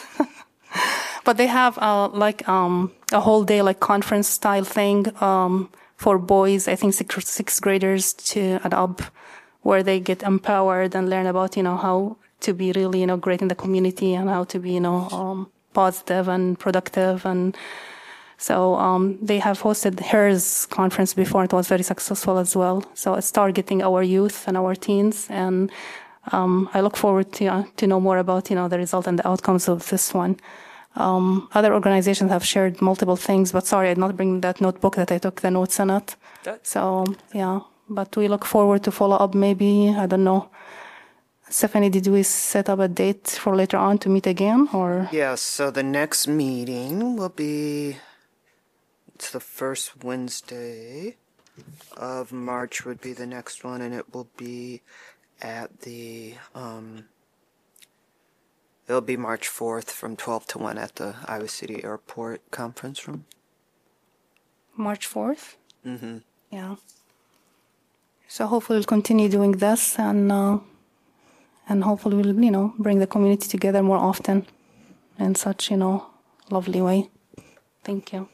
But they have uh, like um, a whole day like conference style thing um, for boys, I think sixth, sixth graders to and up, where they get empowered and learn about, you know, how to be really, you know, great in the community and how to be, you know, um, positive and productive. And so um, they have hosted hers conference before. It was very successful as well. So it's targeting our youth and our teens. And um, I look forward to uh, to know more about, you know, the result and the outcomes of this one. Um, other organizations have shared multiple things, but sorry, I did not bring that notebook that I took the notes on it. So, yeah, but we look forward to follow up maybe, I don't know. Stephanie, did we set up a date for later on to meet again, or? Yes, so the next meeting will be, it's the first Wednesday of March would be the next one, and it will be at the, um, it'll be March fourth from twelve to one at the Iowa City Airport conference room. March fourth? Mm-hmm. Yeah. So hopefully we'll continue doing this, and uh, and hopefully we'll, you know, bring the community together more often in such, you know, lovely way. Thank you.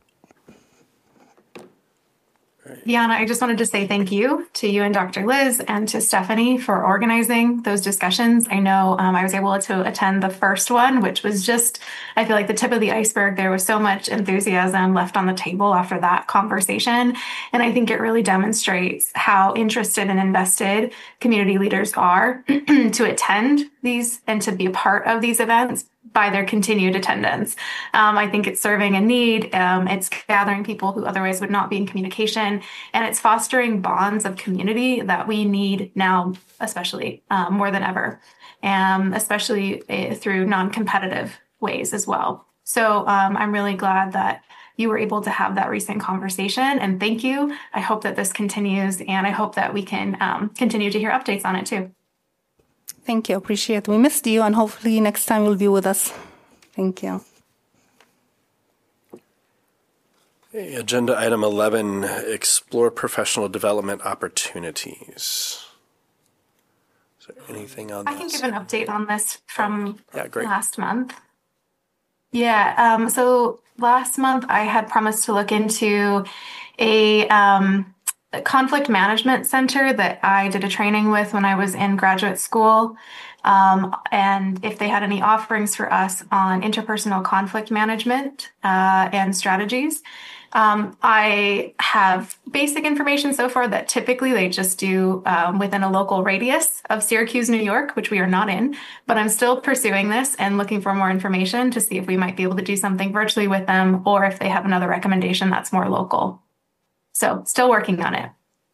Deanna, I just wanted to say thank you to you and Doctor Liz and to Stephanie for organizing those discussions. I know um, I was able to attend the first one, which was just, I feel like the tip of the iceberg. There was so much enthusiasm left on the table after that conversation. And I think it really demonstrates how interested and invested community leaders are to attend these and to be a part of these events by their continued attendance. Um, I think it's serving a need. Um, it's gathering people who otherwise would not be in communication, and it's fostering bonds of community that we need now, especially um, more than ever, um, especially uh, through non-competitive ways as well. So um, I'm really glad that you were able to have that recent conversation, and thank you. I hope that this continues, and I hope that we can um, continue to hear updates on it too. Thank you. Appreciate it. We missed you, and hopefully next time you'll be with us. Thank you. Okay, agenda item eleven, explore professional development opportunities. Is there anything on I this? can give an update on this from Yeah, great. last month. Yeah, um, so last month I had promised to look into a, um, a conflict management center that I did a training with when I was in graduate school. Um, and if they had any offerings for us on interpersonal conflict management uh, and strategies. Um, I have basic information so far that typically they just do um, within a local radius of Syracuse, New York, which we are not in, but I'm still pursuing this and looking for more information to see if we might be able to do something virtually with them or if they have another recommendation that's more local. So still working on it.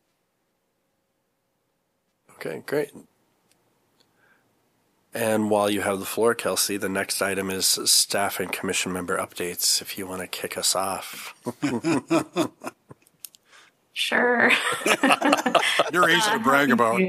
Okay, great. And while you have the floor, Kelsey, the next item is staff and commission member updates, if you want to kick us off. Sure. You're easy to brag about.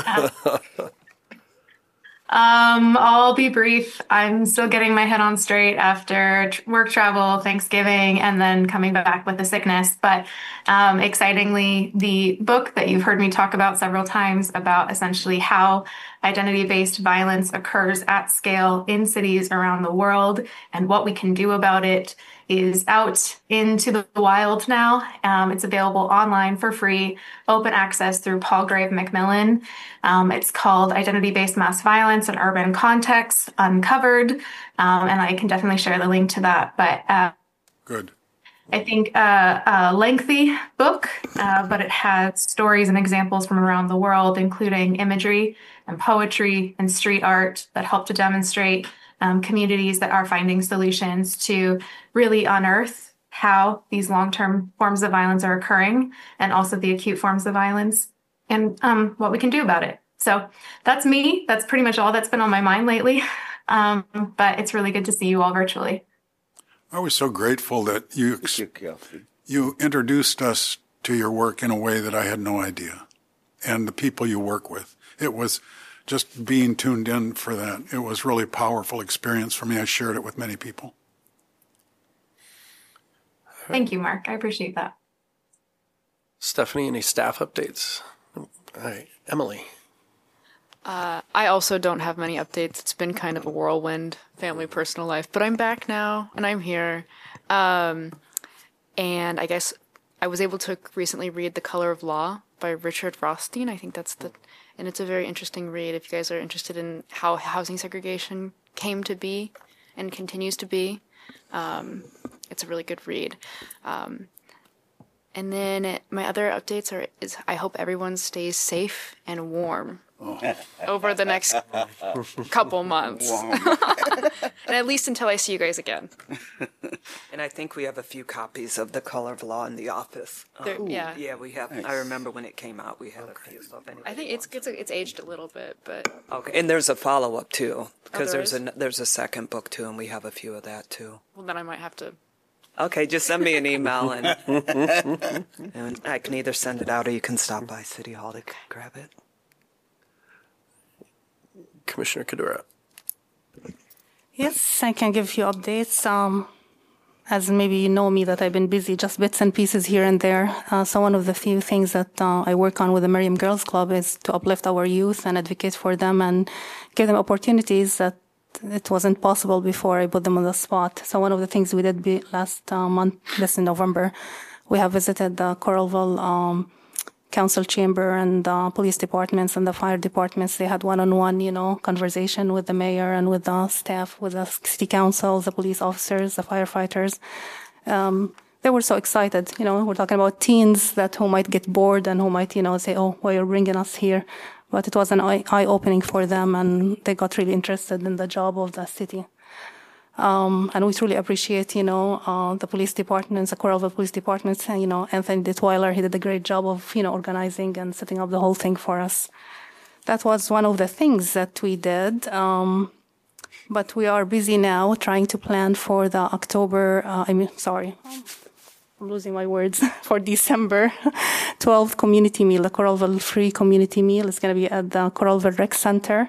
Um, I'll be brief. I'm still getting my head on straight after tr- work travel, Thanksgiving, and then coming back with the sickness. But um, excitingly, the book that you've heard me talk about several times about essentially how identity-based violence occurs at scale in cities around the world and what we can do about it is out into the wild now. Um, it's available online for free, open access through Palgrave Macmillan. Um, it's called Identity-Based Mass Violence in Urban Contexts Uncovered, um, and I can definitely share the link to that. But uh, Good. I think uh, a lengthy book, uh, but it has stories and examples from around the world, including imagery and poetry and street art that help to demonstrate um, communities that are finding solutions to really unearth how these long-term forms of violence are occurring and also the acute forms of violence and um, what we can do about it. So that's me. That's pretty much all that's been on my mind lately. Um, but it's really good to see you all virtually. I was so grateful that you ex- you introduced us to your work in a way that I had no idea, and the people you work with. It was just being tuned in for that. It was really a powerful experience for me. I shared it with many people. Thank you, Mark. I appreciate that. Stephanie, any staff updates? All right, Emily. Uh, I also don't have many updates. It's been kind of a whirlwind, family, personal life, but I'm back now and I'm here. Um, and I guess I was able to recently read The Color of Law by Richard Rothstein. I think that's the, and it's a very interesting read if you guys are interested in how housing segregation came to be and continues to be. Um, it's a really good read. Um, and then my other updates are, is I hope everyone stays safe and warm. Oh. Over the next couple months. And at least until I see you guys again. And I think we have a few copies of The Color of Law in the office. There, Um, yeah. Yeah, we have. Nice. I remember when it came out, we had a few. So if anybody I think it's it's it's aged a little bit, but Okay, and there's a follow-up too, because there there's is? a there's a second book too, and we have a few of that too. well, then I might have to. Okay, just send me an email, and, and I can either send it out or you can stop by City Hall to grab it. Commissioner Kadura. Yes, I can give you updates. Um, as maybe you know me, that I've been busy, just bits and pieces here and there. Uh, so one of the few things that uh, I work on with the Miriam Girls Club is to uplift our youth and advocate for them and give them opportunities that it wasn't possible before I put them on the spot. So one of the things we did be last uh, month, this in November, we have visited the Coralville um, council chamber and the police departments and the fire departments. They had one-on-one, you know, conversation with the mayor and with the staff, with the city council, the police officers, the firefighters. Um, they were so excited. You know, we're talking about teens that who might get bored and who might, you know, say, oh, why you're bringing us here. But it was an eye-opening for them, and they got really interested in the job of the city. Um, and we truly appreciate, you know, uh, the police departments, the Coralville Police Department, and, you know, Anthony Detweiler, he did a great job of, you know, organizing and setting up the whole thing for us. That was one of the things that we did. Um, but we are busy now trying to plan for the October, uh, I mean, sorry, I'm losing my words, for December twelfth community meal, the Coralville free community meal. It's going to be at the Coralville Rec Center.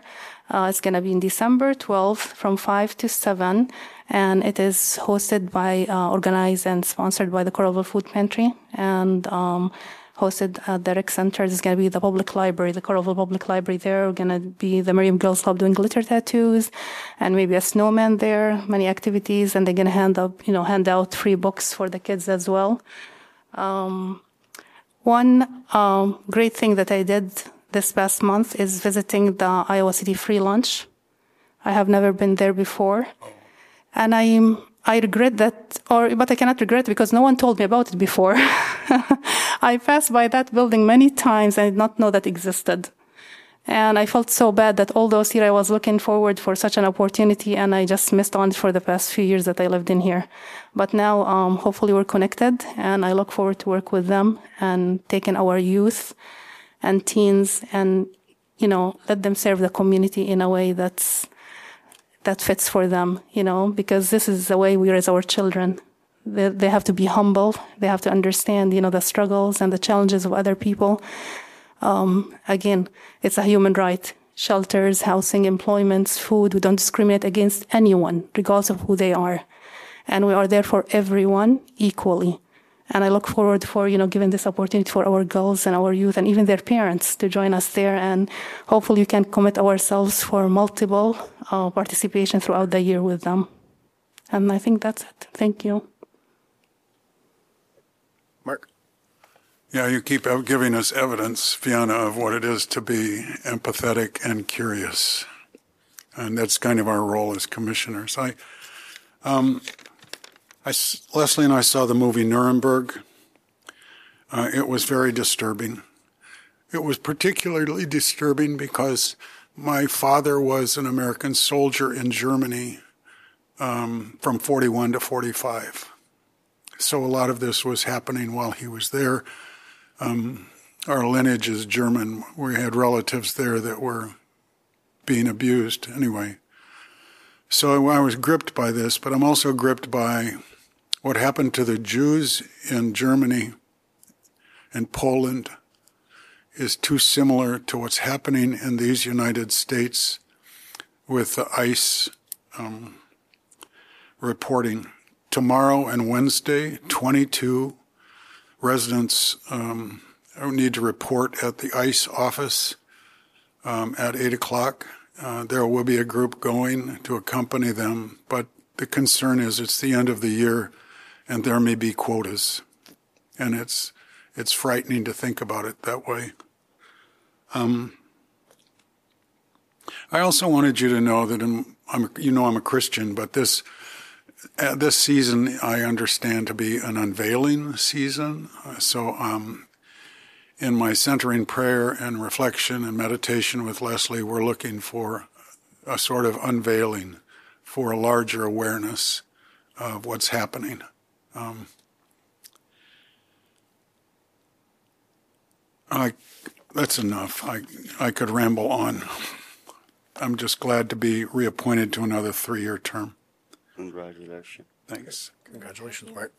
Uh, it's going to be in December twelfth from five to seven, and it is hosted by, uh, organized and sponsored by the Coralville Food Pantry, and um, hosted at the rec center. This is going to be the public library, the Coralville Public Library there. We're going to be the Miriam Girls Club doing glitter tattoos, and maybe a snowman there, many activities, and they're going to hand up, you know, hand out free books for the kids as well. Um, one um, great thing that I did this past month is visiting the Iowa City Free Lunch. I have never been there before, and I I regret that, or but I cannot regret because no one told me about it before. I passed by that building many times and did not know that existed. And I felt so bad that all those years I was looking forward for such an opportunity, and I just missed on it for the past few years that I lived in here. But now, um, hopefully we're connected, and I look forward to work with them and taking our youth and teens and, you know, let them serve the community in a way that's that fits for them, you know, because this is the way we raise our children. They, they have to be humble. They have to understand, you know, the struggles and the challenges of other people. Um, again, it's a human right. Shelters, housing, employments, food. We don't discriminate against anyone, regardless of who they are. And we are there for everyone equally. And I look forward for, you know, giving this opportunity for our girls and our youth and even their parents to join us there. And hopefully we can commit ourselves for multiple uh, participation throughout the year with them. And I think that's it. Thank you. Mark? Yeah, you keep giving us evidence, Fiona, of what it is to be empathetic and curious. And that's kind of our role as commissioners. I, um, I, Leslie and I saw the movie Nuremberg. Uh, it was very disturbing. It was particularly disturbing because my father was an American soldier in Germany um, from forty-one to forty-five. So a lot of this was happening while he was there. Um, our lineage is German. We had relatives there that were being abused anyway. So I was gripped by this, but I'm also gripped by what happened to the Jews in Germany and Poland is too similar to what's happening in these United States with the ICE um, reporting. Tomorrow and Wednesday, twenty-two residents um, need to report at the ICE office um, at eight o'clock. Uh, there will be a group going to accompany them, but the concern is it's the end of the year and there may be quotas. And it's it's frightening to think about it that way. Um, I also wanted you to know that I'm, I'm you know I'm a Christian, but this uh, this season I understand to be an unveiling season. So um, in my centering prayer and reflection and meditation with Leslie, we're looking for a sort of unveiling for a larger awareness of what's happening. Um, I, that's enough. I, I could ramble on. I'm just glad to be reappointed to another three-year term. Congratulations. Thanks. Congratulations, Mark.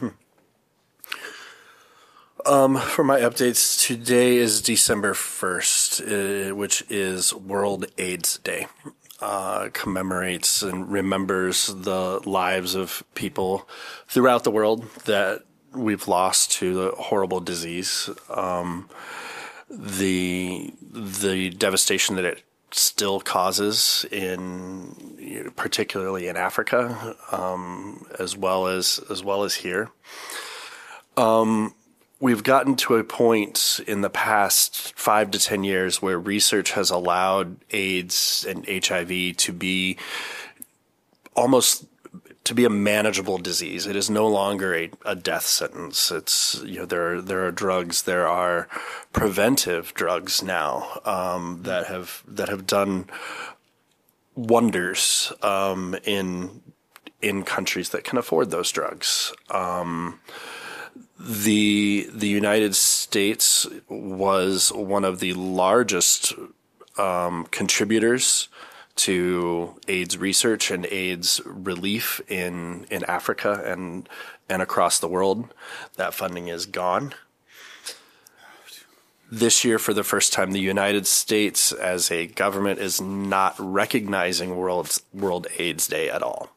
um, for my updates, today is December first, uh, which is World AIDS Day. Uh, commemorates and remembers the lives of people throughout the world that we've lost to the horrible disease. Um, the the devastation that it still causes in, you know, particularly in Africa, um, as well as as well as here. Um, we've gotten to a point in the past five to ten years where research has allowed AIDS and H I V to be almost to be a manageable disease. It is no longer a, a death sentence. It's, you know, there are, there are drugs, there are preventive drugs now um, that have that have done wonders um, in in countries that can afford those drugs. Um, the the United States was one of the largest um, contributors to AIDS research and AIDS relief in, in Africa and and across the world. That funding is gone. this year, for the first time, the United States as a government is not recognizing World, World AIDS Day at all.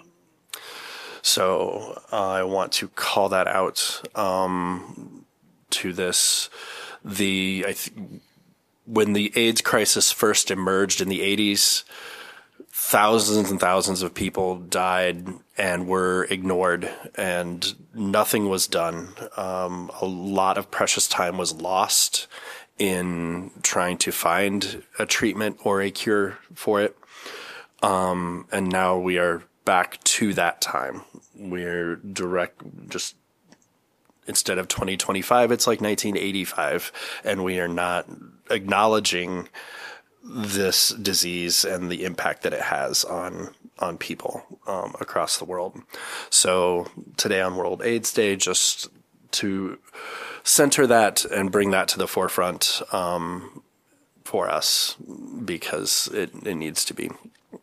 So uh, I want to call that out um, to this. The I th- when the AIDS crisis first emerged in the eighties, thousands and thousands of people died and were ignored, and nothing was done. Um, a lot of precious time was lost in trying to find a treatment or a cure for it. Um, and now we are back to that time. We're direct, just instead of twenty twenty-five, it's like nineteen eighty-five, and we are not acknowledging this disease and the impact that it has on on people um, across the world. So today on World AIDS Day, just to center that and bring that to the forefront um, for us, because it, it needs to be.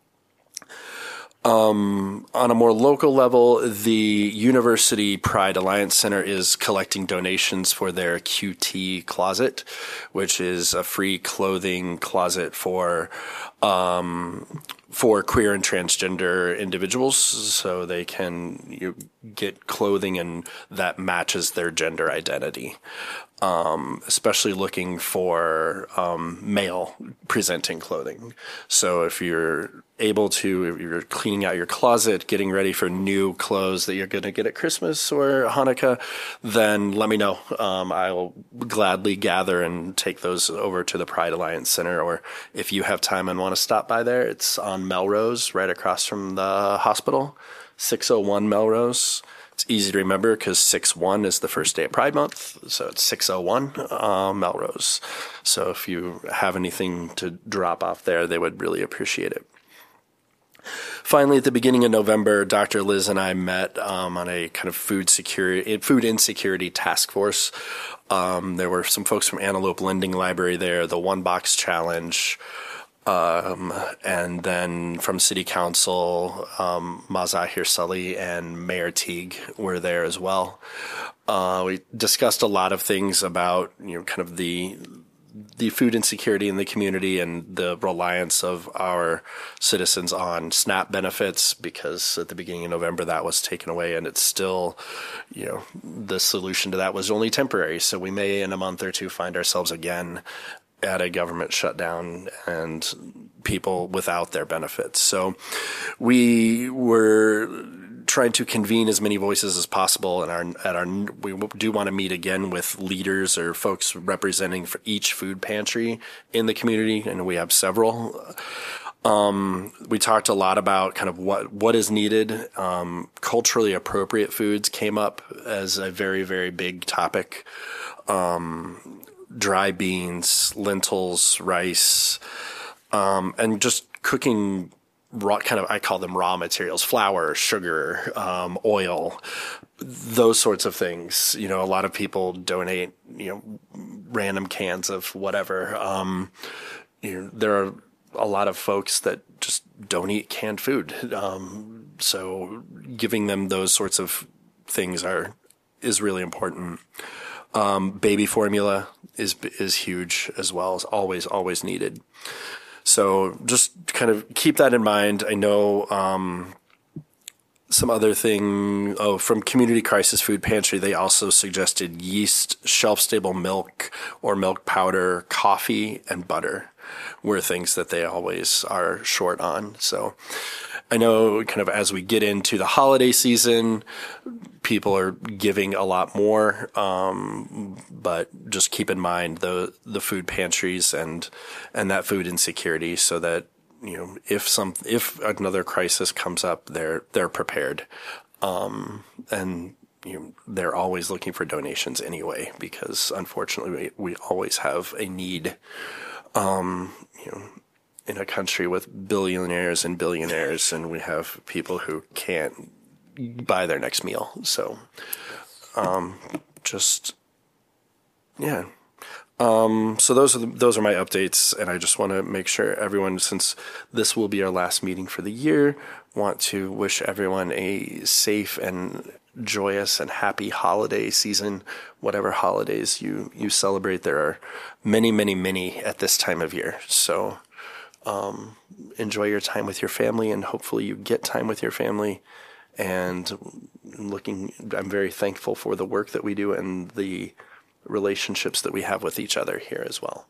Um, on a more local level, the University Pride Alliance Center is collecting donations for their Q T closet, which is a free clothing closet for um, for queer and transgender individuals, so they can you, get clothing and that matches their gender identity. Um, especially looking for um, male presenting clothing. So if you're able to, if you're cleaning out your closet, getting ready for new clothes that you're going to get at Christmas or Hanukkah, then let me know. Um, I'll gladly gather and take those over to the Pride Alliance Center. Or if you have time and want to stop by there, it's on Melrose, right across from the hospital, six oh one Melrose. It's easy to remember because six one is the first day of Pride Month, so it's six oh one uh, Melrose. So if you have anything to drop off there, they would really appreciate it. Finally, at the beginning of November, Doctor Liz and I met um, on a kind of food security, food insecurity task force. Um, there were some folks from Antelope Lending Library there, the One Box Challenge, Um, and then from City Council, um, Mazahir Sully and Mayor Teague were there as well. Uh, we discussed a lot of things about, you know, kind of the the food insecurity in the community and the reliance of our citizens on SNAP benefits, because at the beginning of November that was taken away, and it's still, you know, the solution to that was only temporary. So we may in a month or two find ourselves again at a government shutdown and people without their benefits. So we were trying to convene as many voices as possible, and our at our we do want to meet again with leaders or folks representing for each food pantry in the community, and we have several. Um, we talked a lot about kind of what, what is needed. Um, culturally appropriate foods came up as a very, very big topic. Um, dry beans, lentils, rice, um, and just cooking raw, kind of, I call them raw materials, flour, sugar, um, oil, those sorts of things. You know, a lot of people donate, you know, random cans of whatever. Um, you know, there are a lot of folks that just don't eat canned food. Um, so giving them those sorts of things are, is really important. Um, baby formula is is huge as well. It's always, always needed. So just kind of keep that in mind. I know um, some other thing, oh, from Community Crisis Food Pantry, they also suggested yeast, shelf-stable milk or milk powder, coffee, and butter were things that they always are short on. So I know kind of as we get into the holiday season, people are giving a lot more, um, but just keep in mind the the food pantries and and that food insecurity, so that, you know, if some if another crisis comes up, they're they're prepared, um, and you know, they're always looking for donations anyway, because unfortunately we, we always have a need, um, you know, in a country with billionaires and billionaires, and we have people who can't buy their next meal. So, um, just, yeah. Um, so those are the, those are my updates, and I just want to make sure everyone, since this will be our last meeting for the year, want to wish everyone a safe and joyous and happy holiday season, whatever holidays you, you celebrate. There are many, many, many at this time of year. So um, enjoy your time with your family, and hopefully you get time with your family. And looking, I'm very thankful for the work that we do and the relationships that we have with each other here as well.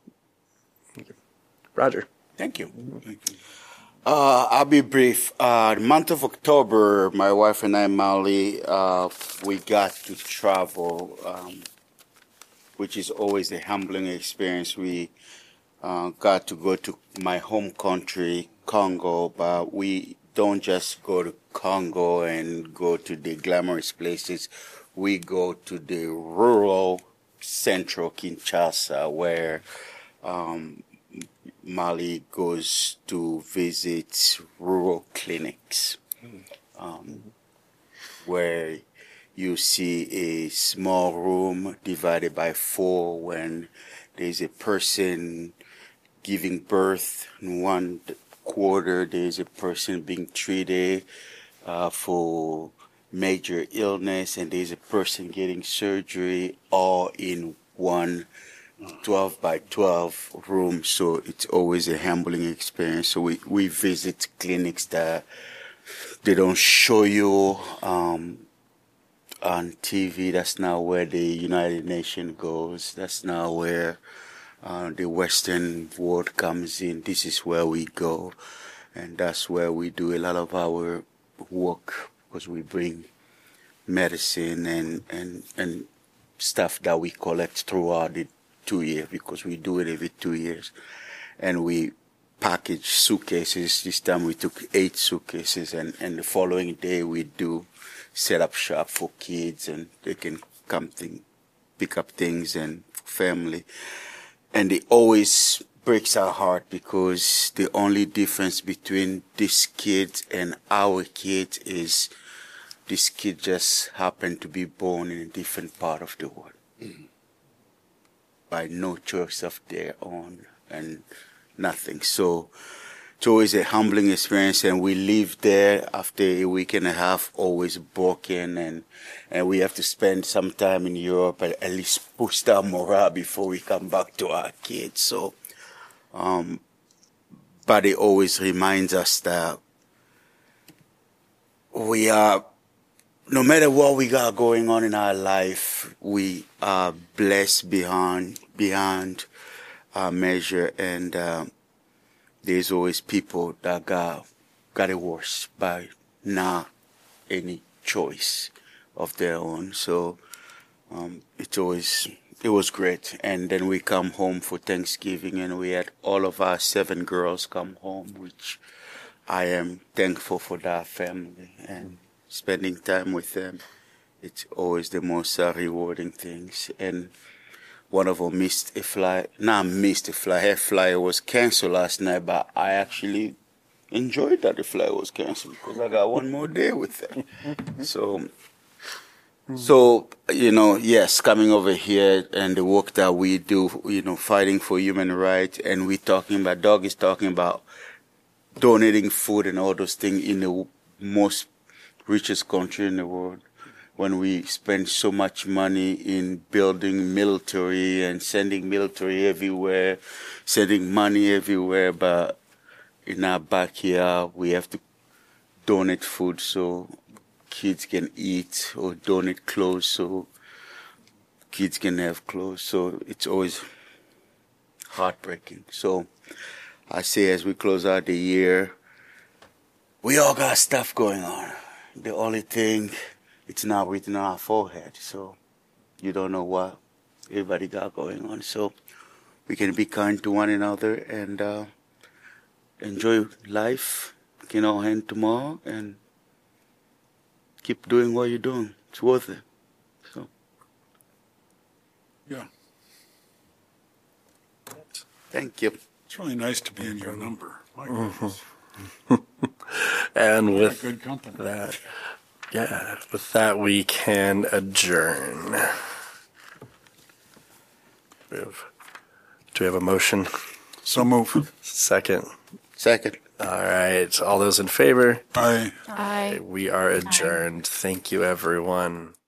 Roger. Thank you. Thank you. Uh, I'll be brief. Uh, the month of October, my wife and I, Molly, uh, we got to travel, um, which is always a humbling experience. We uh, got to go to my home country, Congo, but we don't just go to Congo and go to the glamorous places. We go to the rural central Kinshasa, where um, Molly goes to visit rural clinics, um, where you see a small room divided by four when there's a person giving birth in one quarter, there's a person being treated uh, for major illness, and there's a person getting surgery, all in one twelve by twelve room. So it's always a humbling experience. So we, we visit clinics that they don't show you um, on T V. That's not where the United Nations goes. That's not where uh, the Western world comes in. This is where we go. And that's where we do a lot of our work, because we bring medicine and, and, and stuff that we collect throughout the two years, because we do it every two years. And we package suitcases. This time we took eight suitcases, and, and the following day we do set up shop for kids, and they can come thing, pick up things, and family. And it always breaks our heart, because the only difference between this kid and our kid is this kid just happened to be born in a different part of the world. Mm-hmm. By no choice of their own and nothing. So it's always a humbling experience, and we leave there after a week and a half always broken, and and we have to spend some time in Europe and at least boost our morale before we come back to our kids. So, um, but it always reminds us that we are, no matter what we got going on in our life, we are blessed beyond beyond our measure, and uh, there's always people that got got it worse by not any choice of their own. So um, it's always it was great. And then we come home for Thanksgiving, and we had all of our seven girls come home, which I am thankful for that family, and spending time with them, it's always the most uh, rewarding things. And one of them missed a flight. Not missed a flight. Her flight was canceled last night, but I actually enjoyed that the flight was canceled, because I got one more day with them. So, so you know, yes, coming over here and the work that we do, you know, fighting for human rights, and we talking about, Doug is talking about donating food and all those things in the most richest country in the world, when we spend so much money in building military and sending military everywhere, sending money everywhere, but in our backyard we have to donate food so kids can eat, or donate clothes so kids can have clothes. So it's always heartbreaking. So I say, as we close out the year, we all got stuff going on. The only thing, it's not written on our forehead, so you don't know what everybody got going on. So we can be kind to one another and uh, enjoy life, you know, and tomorrow, and keep doing what you're doing. It's worth it. So, yeah. Thank you. It's really nice to be in your number. My goodness. And with good company. that, yeah, with that we can adjourn. We have, do we have a motion? So move. Second. Second. All right. All those in favor? Aye. I We are adjourned. Thank you, everyone.